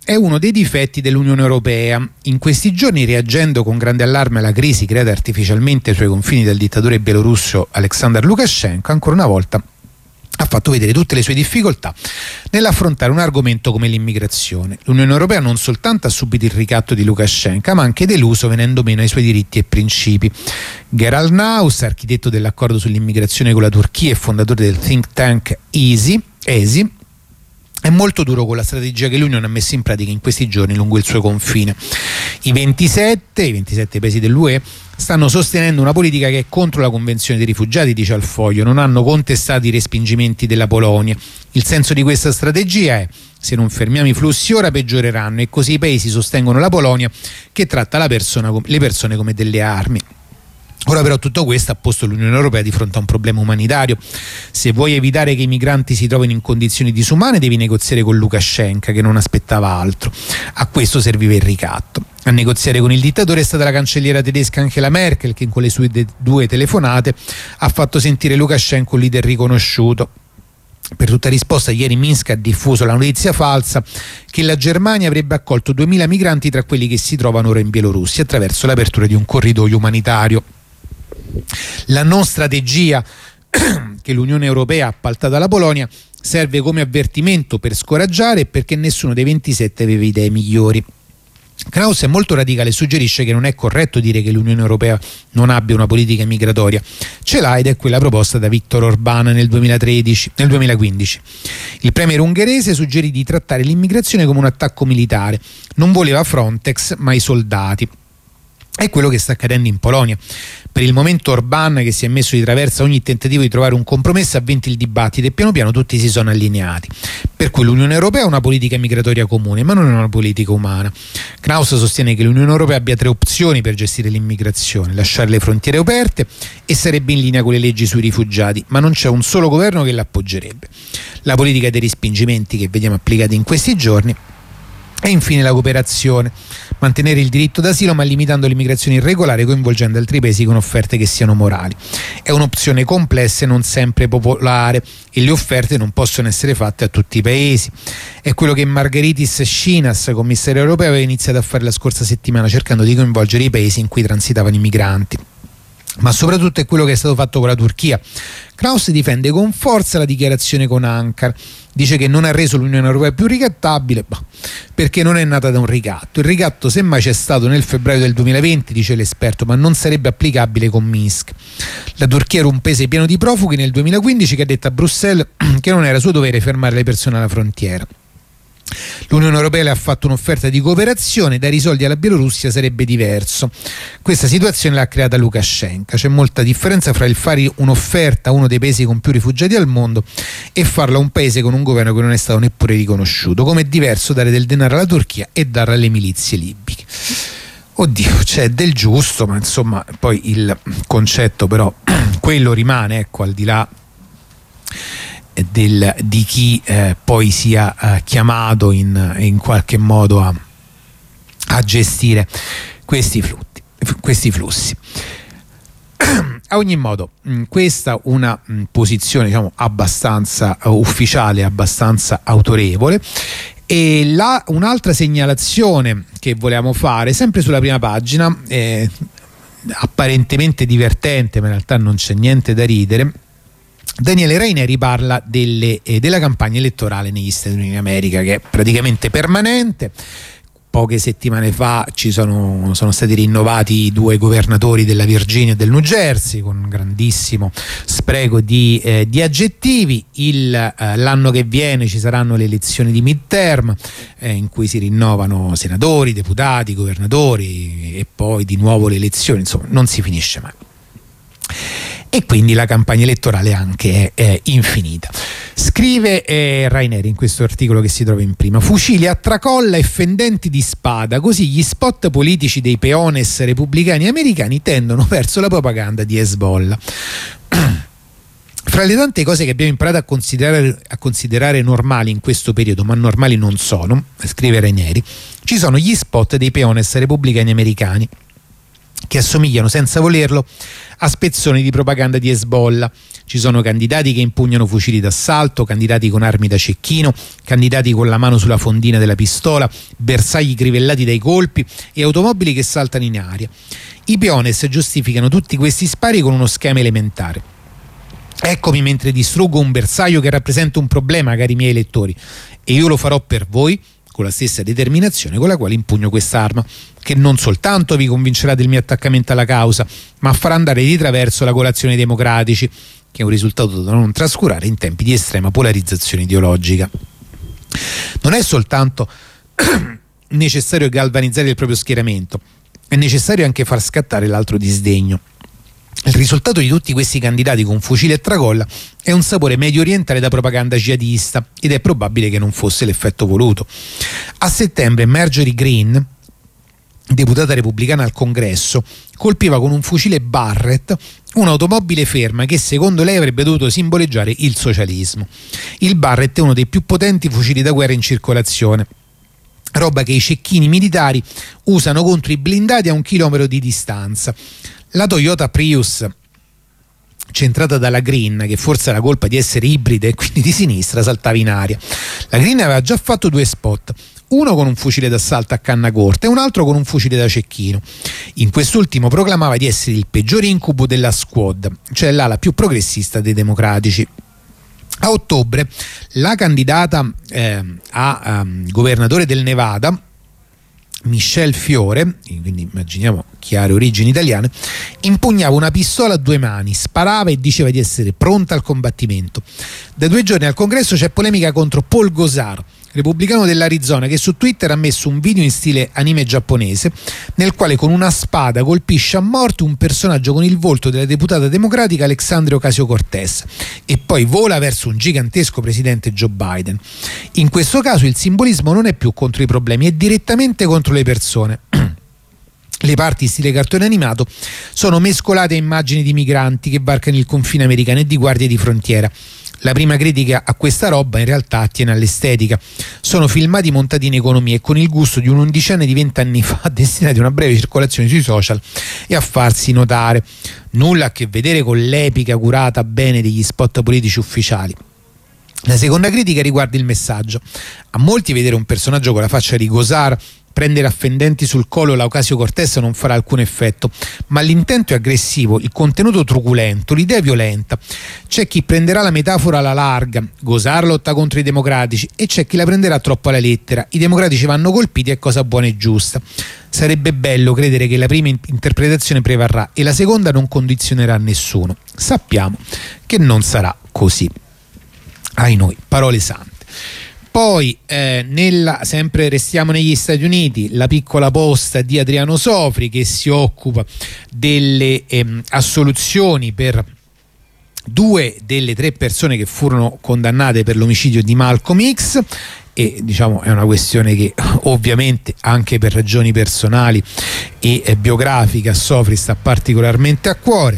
è uno dei difetti dell'Unione Europea. In questi giorni, reagendo con grande allarme alla crisi creata artificialmente sui confini del dittatore bielorusso Aleksandr Lukashenko, ancora una volta ha fatto vedere tutte le sue difficoltà nell'affrontare un argomento come l'immigrazione. L'Unione Europea non soltanto ha subito il ricatto di Lukashenko, ma anche deluso venendo meno ai suoi diritti e principi. Gerald Naus, architetto dell'accordo sull'immigrazione con la Turchia e fondatore del think tank ESI, ESI è molto duro con la strategia che l'Unione ha messo in pratica in questi giorni lungo il suo confine. I ventisette, i ventisette paesi dell'U E stanno sostenendo una politica che è contro la Convenzione dei rifugiati, dice al Foglio, non hanno contestato i respingimenti della Polonia. Il senso di questa strategia è: se non fermiamo i flussi ora peggioreranno, e così i paesi sostengono la Polonia che tratta la persona, le persone come delle armi. Ora però tutto questo ha posto l'Unione Europea di fronte a un problema umanitario. Se vuoi evitare che i migranti si trovino in condizioni disumane, devi negoziare con Lukashenko, che non aspettava altro. A questo serviva il ricatto. A negoziare con il dittatore è stata la cancelliera tedesca Angela Merkel, che con le sue de- due telefonate ha fatto sentire Lukashenko un leader riconosciuto. Per tutta risposta, ieri Minsk ha diffuso la notizia falsa che la Germania avrebbe accolto duemila migranti tra quelli che si trovano ora in Bielorussia attraverso l'apertura di un corridoio umanitario. La non strategia che l'Unione Europea ha appaltato alla Polonia serve come avvertimento per scoraggiare e perché nessuno dei ventisette aveva idee migliori. Knaus è molto radicale e suggerisce che non è corretto dire che l'Unione Europea non abbia una politica migratoria. Ce l'ha, ed è quella proposta da Viktor Orbán nel duemilatredici, nel duemilaquindici. Il premier ungherese suggerì di trattare l'immigrazione come un attacco militare. Non voleva Frontex, ma i soldati. È quello che sta accadendo in Polonia. Per il momento Orbán, che si è messo di traversa ogni tentativo di trovare un compromesso, ha vinto il dibattito e piano piano tutti si sono allineati. Per cui l'Unione Europea ha una politica migratoria comune, ma non è una politica umana. Knaus sostiene che l'Unione Europea abbia tre opzioni per gestire l'immigrazione: lasciare le frontiere aperte, e sarebbe in linea con le leggi sui rifugiati, ma non c'è un solo governo che l'appoggerebbe. La politica dei respingimenti che vediamo applicata in questi giorni. E infine la cooperazione: mantenere il diritto d'asilo ma limitando l'immigrazione irregolare, coinvolgendo altri paesi con offerte che siano morali. È un'opzione complessa e non sempre popolare, e le offerte non possono essere fatte a tutti i paesi. È quello che Margaritis Schinas, commissario europeo, aveva iniziato a fare la scorsa settimana, cercando di coinvolgere i paesi in cui transitavano i migranti. Ma soprattutto è quello che è stato fatto con la Turchia. Knaus difende con forza la dichiarazione con Ankara. Dice che non ha reso l'Unione Europea più ricattabile, bah, perché non è nata da un ricatto. Il ricatto semmai c'è stato nel febbraio del duemilaventi, dice l'esperto, ma non sarebbe applicabile con Minsk. La Turchia era un paese pieno di profughi nel duemilaquindici che ha detto a Bruxelles che non era suo dovere fermare le persone alla frontiera. L'Unione Europea le ha fatto un'offerta di cooperazione, dare i soldi alla Bielorussia sarebbe diverso. Questa situazione l'ha creata Lukashenko. C'è molta differenza fra il fare un'offerta a uno dei paesi con più rifugiati al mondo e farlo a un paese con un governo che non è stato neppure riconosciuto. Come è diverso dare del denaro alla Turchia e darlo alle milizie libiche. Oddio, c'è del giusto, ma insomma poi il concetto però quello rimane, ecco, al di là Del, di chi eh, poi sia eh, chiamato in, in qualche modo a, a gestire questi, flutti, questi flussi. A ogni modo, mh, questa una mh, posizione, diciamo, abbastanza uh, ufficiale, abbastanza autorevole. E la, un'altra segnalazione che volevamo fare, sempre sulla prima pagina, eh, apparentemente divertente, ma in realtà non c'è niente da ridere. Daniele Raineri parla delle, eh, della campagna elettorale negli Stati Uniti d'America, che è praticamente permanente. Poche settimane fa ci sono, sono stati rinnovati i due governatori della Virginia e del New Jersey, con un grandissimo spreco di, eh, di aggettivi. Il, eh, l'anno che viene ci saranno le elezioni di midterm, eh, in cui si rinnovano senatori, deputati, governatori, e poi di nuovo le elezioni. Insomma, non si finisce mai. E quindi la campagna elettorale anche è, è infinita. Scrive eh, Raineri in questo articolo che si trova in prima: fucili a tracolla e fendenti di spada, così gli spot politici dei peones repubblicani americani tendono verso la propaganda di Hezbollah. Fra le tante cose che abbiamo imparato a considerare, a considerare normali in questo periodo, ma normali non sono, scrive Raineri, ci sono gli spot dei peones repubblicani americani, che assomigliano senza volerlo a spezzoni di propaganda di Hezbollah. Ci sono candidati che impugnano fucili d'assalto, candidati con armi da cecchino, candidati con la mano sulla fondina della pistola, bersagli crivellati dai colpi e automobili che saltano in aria. I peones giustificano tutti questi spari con uno schema elementare: eccomi mentre distruggo un bersaglio che rappresenta un problema, cari miei elettori, e io lo farò per voi con la stessa determinazione con la quale impugno quest'arma, che non soltanto vi convincerà del mio attaccamento alla causa, ma farà andare di traverso la colazione dei democratici, che è un risultato da non trascurare in tempi di estrema polarizzazione ideologica. Non è soltanto necessario galvanizzare il proprio schieramento, è necessario anche far scattare l'altro disdegno. Il risultato di tutti questi candidati con fucile e tracolla è un sapore medio orientale da propaganda jihadista, ed è probabile che non fosse l'effetto voluto. A settembre Marjorie Greene, deputata repubblicana al Congresso, colpiva con un fucile Barrett un'automobile ferma che secondo lei avrebbe dovuto simboleggiare il socialismo. Il Barrett è uno dei più potenti fucili da guerra in circolazione, roba che i cecchini militari usano contro i blindati a un chilometro di distanza. La Toyota Prius, centrata dalla Greene, che forse ha la colpa di essere ibrida e quindi di sinistra, saltava in aria. La Greene aveva già fatto due spot, uno con un fucile d'assalto a canna corta e un altro con un fucile da cecchino. In quest'ultimo proclamava di essere il peggiore incubo della squad, cioè l'ala più progressista dei democratici. A ottobre la candidata eh, a um, governatore del Nevada, Michelle Fiore, quindi immaginiamo chiare origini italiane, impugnava una pistola a due mani, sparava e diceva di essere pronta al combattimento. Da due giorni al Congresso c'è polemica contro Paul Gosar, repubblicano dell'Arizona, che su Twitter ha messo un video in stile anime giapponese nel quale con una spada colpisce a morte un personaggio con il volto della deputata democratica Alexandria Ocasio-Cortez e poi vola verso un gigantesco presidente Joe Biden. In questo caso il simbolismo non è più contro i problemi, è direttamente contro le persone. Le parti stile cartone animato sono mescolate a immagini di migranti che varcano il confine americano e di guardie di frontiera. La prima critica a questa roba in realtà attiene all'estetica. Sono filmati montati in economia e con il gusto di un undicenne di vent'anni fa destinati a una breve circolazione sui social e a farsi notare. Nulla a che vedere con l'epica curata bene degli spot politici ufficiali. La seconda critica riguarda il messaggio. A molti vedere un personaggio con la faccia di Gosar prendere affendenti sul collo la Ocasio-Cortez non farà alcun effetto, ma l'intento è aggressivo, il contenuto truculento, l'idea è violenta. C'è chi prenderà la metafora alla larga, Gosar lotta contro i democratici, e c'è chi la prenderà troppo alla lettera, i democratici vanno colpiti, è cosa buona e giusta. Sarebbe bello credere che la prima interpretazione prevarrà e la seconda non condizionerà nessuno. Sappiamo che non sarà così. Ai noi, parole sante. Poi eh, nella, sempre restiamo negli Stati Uniti, la piccola posta di Adriano Sofri, che si occupa delle ehm, assoluzioni per due delle tre persone che furono condannate per l'omicidio di Malcolm X, e diciamo è una questione che ovviamente anche per ragioni personali e eh, biografiche a Sofri sta particolarmente a cuore.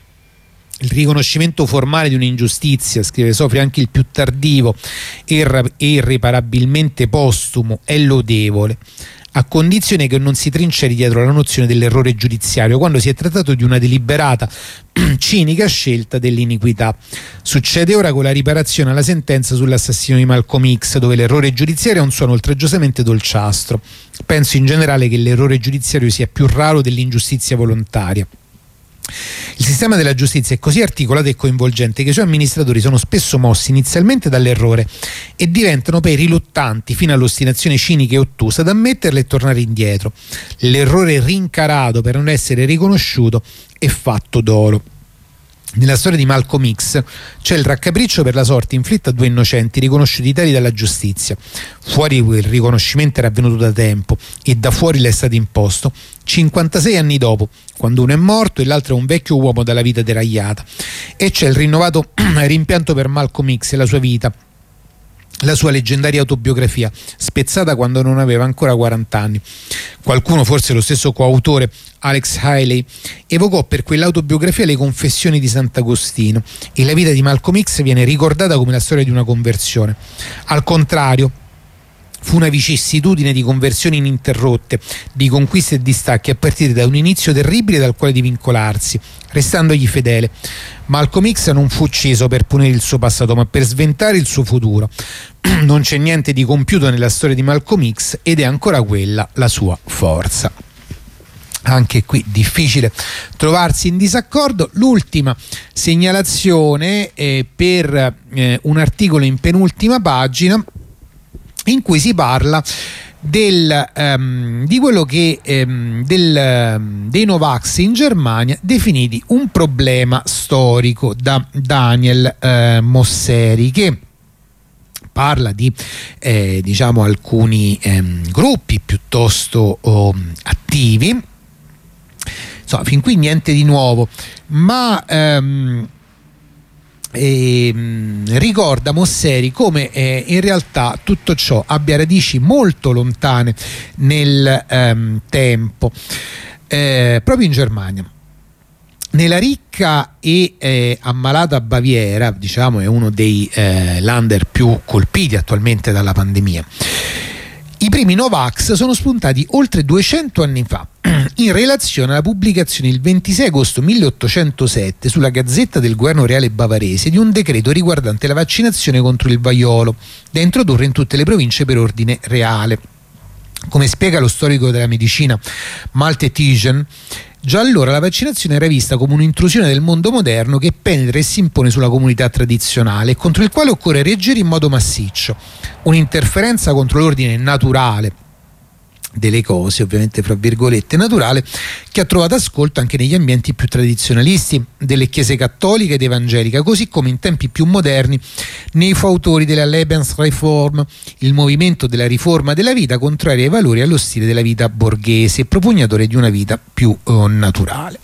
Il riconoscimento formale di un'ingiustizia, scrive Sofri, anche il più tardivo e irreparabilmente postumo, è lodevole, a condizione che non si trinceri dietro la nozione dell'errore giudiziario quando si è trattato di una deliberata, cinica scelta dell'iniquità. Succede ora con la riparazione alla sentenza sull'assassino di Malcolm X, dove l'errore giudiziario è un suono oltraggiosamente dolciastro. Penso in generale che l'errore giudiziario sia più raro dell'ingiustizia volontaria. Il sistema della giustizia è così articolato e coinvolgente che i suoi amministratori sono spesso mossi inizialmente dall'errore e diventano poi riluttanti fino all'ostinazione cinica e ottusa ad ammetterlo e tornare indietro. L'errore rincarato per non essere riconosciuto è fatto dolo. Nella storia di Malcolm X c'è il raccapriccio per la sorte inflitta a due innocenti riconosciuti tali dalla giustizia. Fuori quel riconoscimento era avvenuto da tempo e da fuori le è stato imposto cinquantasei anni dopo, quando uno è morto e l'altro è un vecchio uomo dalla vita deragliata, e c'è il rinnovato rimpianto per Malcolm X e la sua vita, la sua leggendaria autobiografia, spezzata quando non aveva ancora quaranta anni. Qualcuno, forse lo stesso coautore Alex Haley, evocò per quell'autobiografia le confessioni di Sant'Agostino, e la vita di Malcolm X viene ricordata come la storia di una conversione. Al contrario, Fu una vicissitudine di conversioni ininterrotte, di conquiste e distacchi a partire da un inizio terribile dal quale divincolarsi, restandogli fedele. Malcolm X non fu ucciso per punire il suo passato, ma per sventare il suo futuro. Non c'è niente di compiuto nella storia di Malcolm X ed è ancora quella la sua forza. Anche qui difficile trovarsi in disaccordo. L'ultima segnalazione è per eh, un articolo in penultima pagina in cui si parla del, um, di quello che um, del, um, dei Novax in Germania definiti un problema storico da Daniel uh, Mosseri, che parla di eh, diciamo alcuni ehm, gruppi piuttosto oh, attivi. Insomma, fin qui niente di nuovo, ma ehm, E, mh, ricorda Mosseri come eh, in realtà tutto ciò abbia radici molto lontane nel ehm, tempo, eh, proprio in Germania. Nella ricca e eh, ammalata Baviera, diciamo è uno dei eh, Länder più colpiti attualmente dalla pandemia, i primi Novax sono spuntati oltre duecento anni fa, in relazione alla pubblicazione il ventisei agosto milleottocentosette sulla Gazzetta del Governo Reale Bavarese di un decreto riguardante la vaccinazione contro il vaiolo, da introdurre in tutte le province per ordine reale. Come spiega lo storico della medicina Malte Thijen, già allora la vaccinazione era vista come un'intrusione del mondo moderno che penetra e si impone sulla comunità tradizionale e contro il quale occorre reagire in modo massiccio, un'interferenza contro l'ordine naturale delle cose, ovviamente fra virgolette naturale, che ha trovato ascolto anche negli ambienti più tradizionalisti delle chiese cattolica ed evangelica, così come in tempi più moderni nei fautori della Lebensreform, il movimento della riforma della vita contrario ai valori e allo stile della vita borghese, propugnatore di una vita più uh, naturale.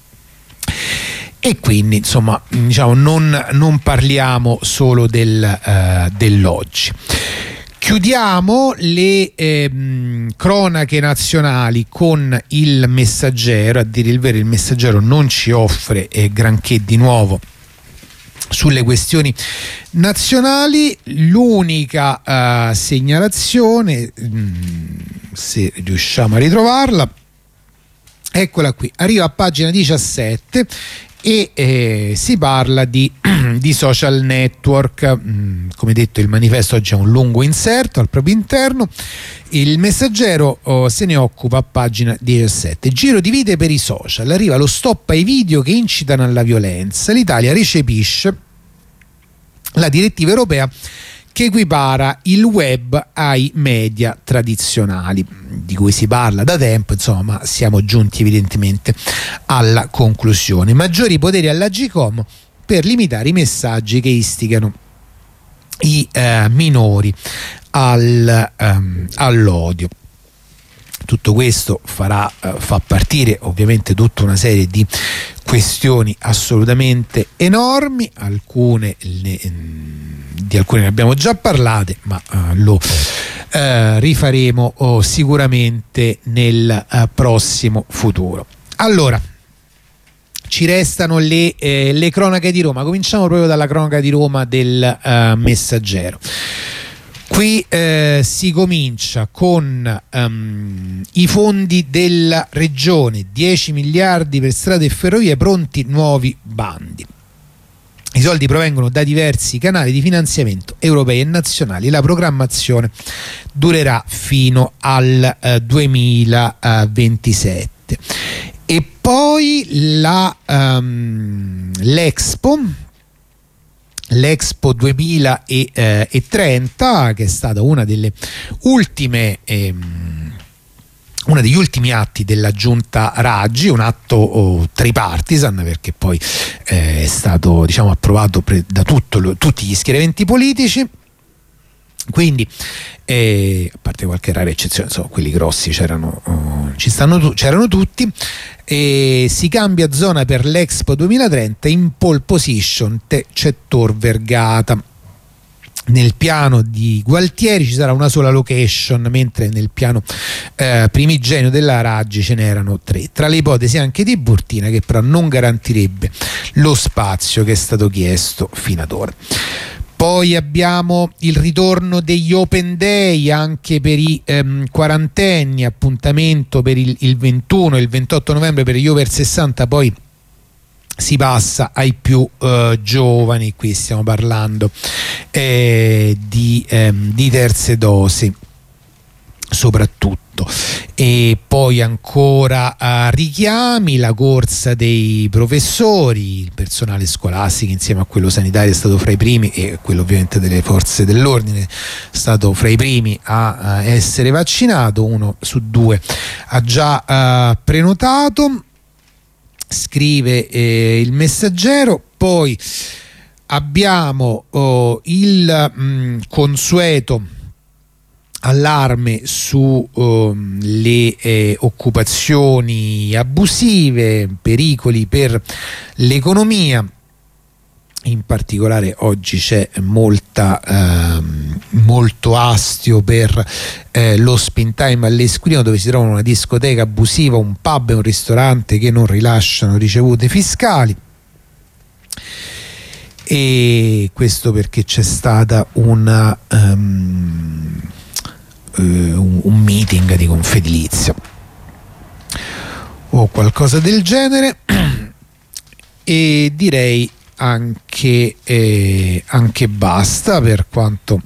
E quindi insomma diciamo non, non parliamo solo del, uh, dell'oggi. Chiudiamo le eh, cronache nazionali con il Messaggero. A dire il vero, il Messaggero non ci offre eh, granché di nuovo sulle questioni nazionali. L'unica eh, segnalazione, mh, se riusciamo a ritrovarla, eccola qui, arriva a pagina diciassette e eh, si parla di, di social network. Mm, come detto, il manifesto oggi ha un lungo inserto al proprio interno. Il Messaggero oh, se ne occupa a pagina diciassette. Giro di vite per i social, arriva lo stop ai video che incitano alla violenza. L'Italia recepisce la direttiva europea che equipara il web ai media tradizionali, di cui si parla da tempo, insomma, ma siamo giunti evidentemente alla conclusione. Maggiori poteri all'Agcom per limitare i messaggi che istigano i eh, minori al, um, all'odio. Tutto questo farà, eh, fa partire ovviamente tutta una serie di questioni assolutamente enormi, alcune ne, di alcune ne abbiamo già parlate, ma uh, lo uh, rifaremo oh, sicuramente nel uh, prossimo futuro. Allora, ci restano le, eh, le cronache di Roma. Cominciamo proprio dalla cronaca di Roma del uh, Messaggero. Qui eh, si comincia con um, i fondi della regione, dieci miliardi per strade e ferrovie, pronti nuovi bandi. I soldi provengono da diversi canali di finanziamento europei e nazionali. La programmazione durerà fino al uh, duemilaventisette. E poi la, um, l'Expo l'Expo duemilatrenta, che è stata una delle ultime ehm, uno degli ultimi atti della giunta Raggi, un atto oh, tripartisan, perché poi eh, è stato diciamo approvato pre- da tutto, tutti gli schieramenti politici. Quindi eh, a parte qualche rara eccezione, insomma, quelli grossi c'erano, oh, ci stanno tu- c'erano tutti. E si cambia zona per l'Expo duemilatrenta. In pole position te- c'è Tor Vergata. Nel piano di Gualtieri ci sarà una sola location, mentre nel piano eh, primigenio della Raggi ce n'erano tre. Tra le ipotesi anche di Burtina, che però non garantirebbe lo spazio che è stato chiesto fino ad ora. Poi abbiamo il ritorno degli Open Day anche per i ehm, quarantenni, appuntamento per il, il ventuno e il ventotto novembre per gli over sessanta, poi si passa ai più eh, giovani. Qui stiamo parlando eh, di, ehm, di terze dosi soprattutto. E poi ancora uh, richiami, la corsa dei professori, il personale scolastico insieme a quello sanitario è stato fra i primi, e quello ovviamente delle forze dell'ordine è stato fra i primi a, a essere vaccinato. Uno su due ha già uh, prenotato, scrive eh, il Messaggero. Poi abbiamo oh, il mh, consueto allarme su um, le eh, occupazioni abusive, pericoli per l'economia. In particolare oggi c'è molta ehm, molto astio per eh, lo Spin Time all'Esquilino, dove si trovano una discoteca abusiva, un pub e un ristorante che non rilasciano ricevute fiscali. E questo perché c'è stata una um, un, un meeting di Confedilizia o qualcosa del genere. E direi anche, eh, anche basta per quanto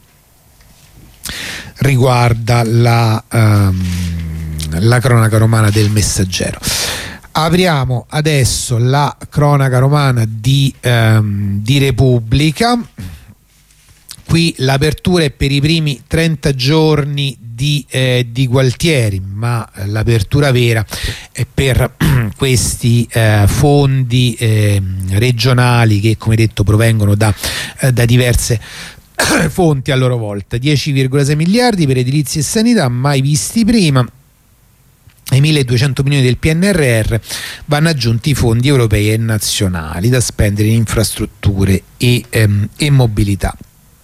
riguarda la, um, la cronaca romana del Messaggero. Apriamo adesso la cronaca romana di, um, di Repubblica. Qui l'apertura è per i primi trenta giorni di, eh, di Gualtieri, ma l'apertura vera è per questi eh, fondi eh, regionali che, come detto, provengono da, eh, da diverse fonti a loro volta. dieci virgola sei miliardi per edilizia e sanità, mai visti prima. Ai milleduecento milioni del P N R R vanno aggiunti i fondi europei e nazionali da spendere in infrastrutture e, ehm, e mobilità.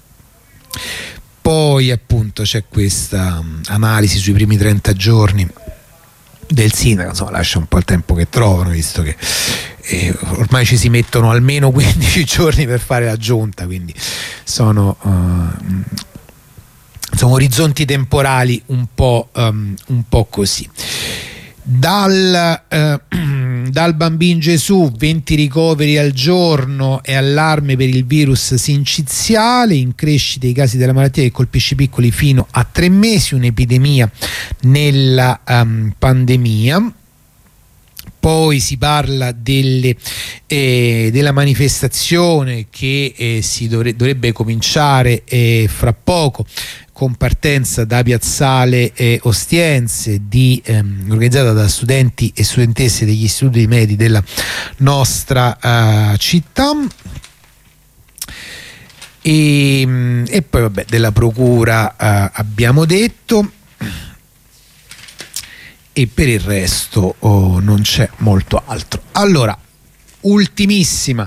Poi appunto c'è questa um, analisi sui primi trenta giorni del sindaco, insomma lascia un po' il tempo che trovano, visto che eh, ormai ci si mettono almeno quindici giorni per fare la giunta, quindi sono, uh, sono orizzonti temporali un po', um, un po' così. Dal, eh, dal Bambin Gesù, venti ricoveri al giorno e allarme per il virus sinciziale, in crescita i casi della malattia che colpisce i piccoli fino a tre mesi, un'epidemia nella um, pandemia. Poi si parla delle, eh, della manifestazione che eh, si dovre- dovrebbe cominciare eh, fra poco, con partenza da Piazzale eh, Ostiense, di, ehm, organizzata da studenti e studentesse degli istituti medi della nostra uh, città. E, e poi vabbè, della procura uh, abbiamo detto. E per il resto oh, non c'è molto altro. Allora, ultimissima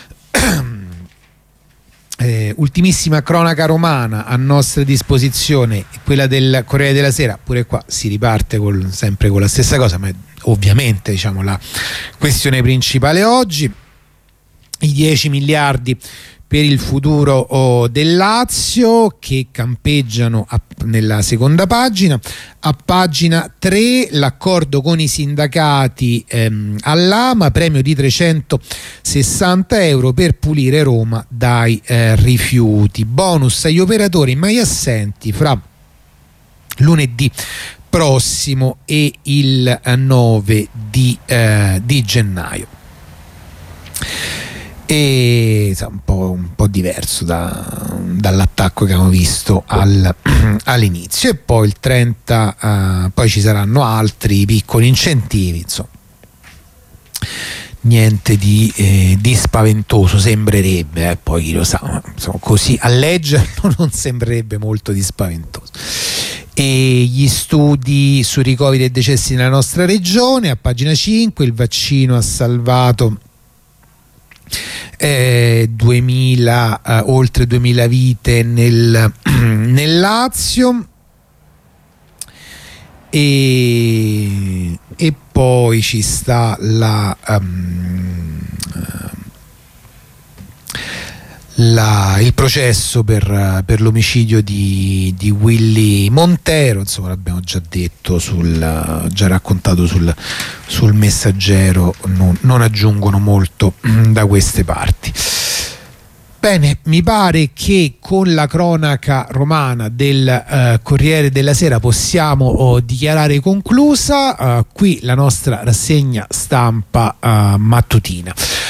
eh, ultimissima cronaca romana a nostra disposizione, quella del Corriere della Sera. Pure qua si riparte col, sempre con la stessa cosa, ma è ovviamente, diciamo, la questione principale oggi. I dieci miliardi per il futuro oh, del Lazio, che campeggiano a, nella seconda pagina. A pagina tre l'accordo con i sindacati ehm, all'Ama, premio di trecentosessanta euro per pulire Roma dai eh, rifiuti, bonus agli operatori mai assenti fra lunedì prossimo e il nove di, eh, di gennaio. E insomma, un po', un po' diverso da, dall'attacco che abbiamo visto al, all'inizio. E poi il trenta uh, poi ci saranno altri piccoli incentivi, insomma niente di, eh, di spaventoso, sembrerebbe, eh, poi chi lo sa, ma, insomma, così a leggerlo non sembrerebbe molto di spaventoso. E gli studi sui ricoveri e decessi nella nostra regione, a pagina cinque, il vaccino ha salvato Eh, duemila, eh, oltre duemila vite nel, nel Lazio. E, e poi ci sta la, um, La, il processo per, per l'omicidio di, di Willy Montero, insomma l'abbiamo già detto, sul, già raccontato sul, sul Messaggero, non, non aggiungono molto da queste parti. Bene, mi pare che con la cronaca romana del eh, Corriere della Sera possiamo oh, dichiarare conclusa uh, qui la nostra rassegna stampa uh, mattutina.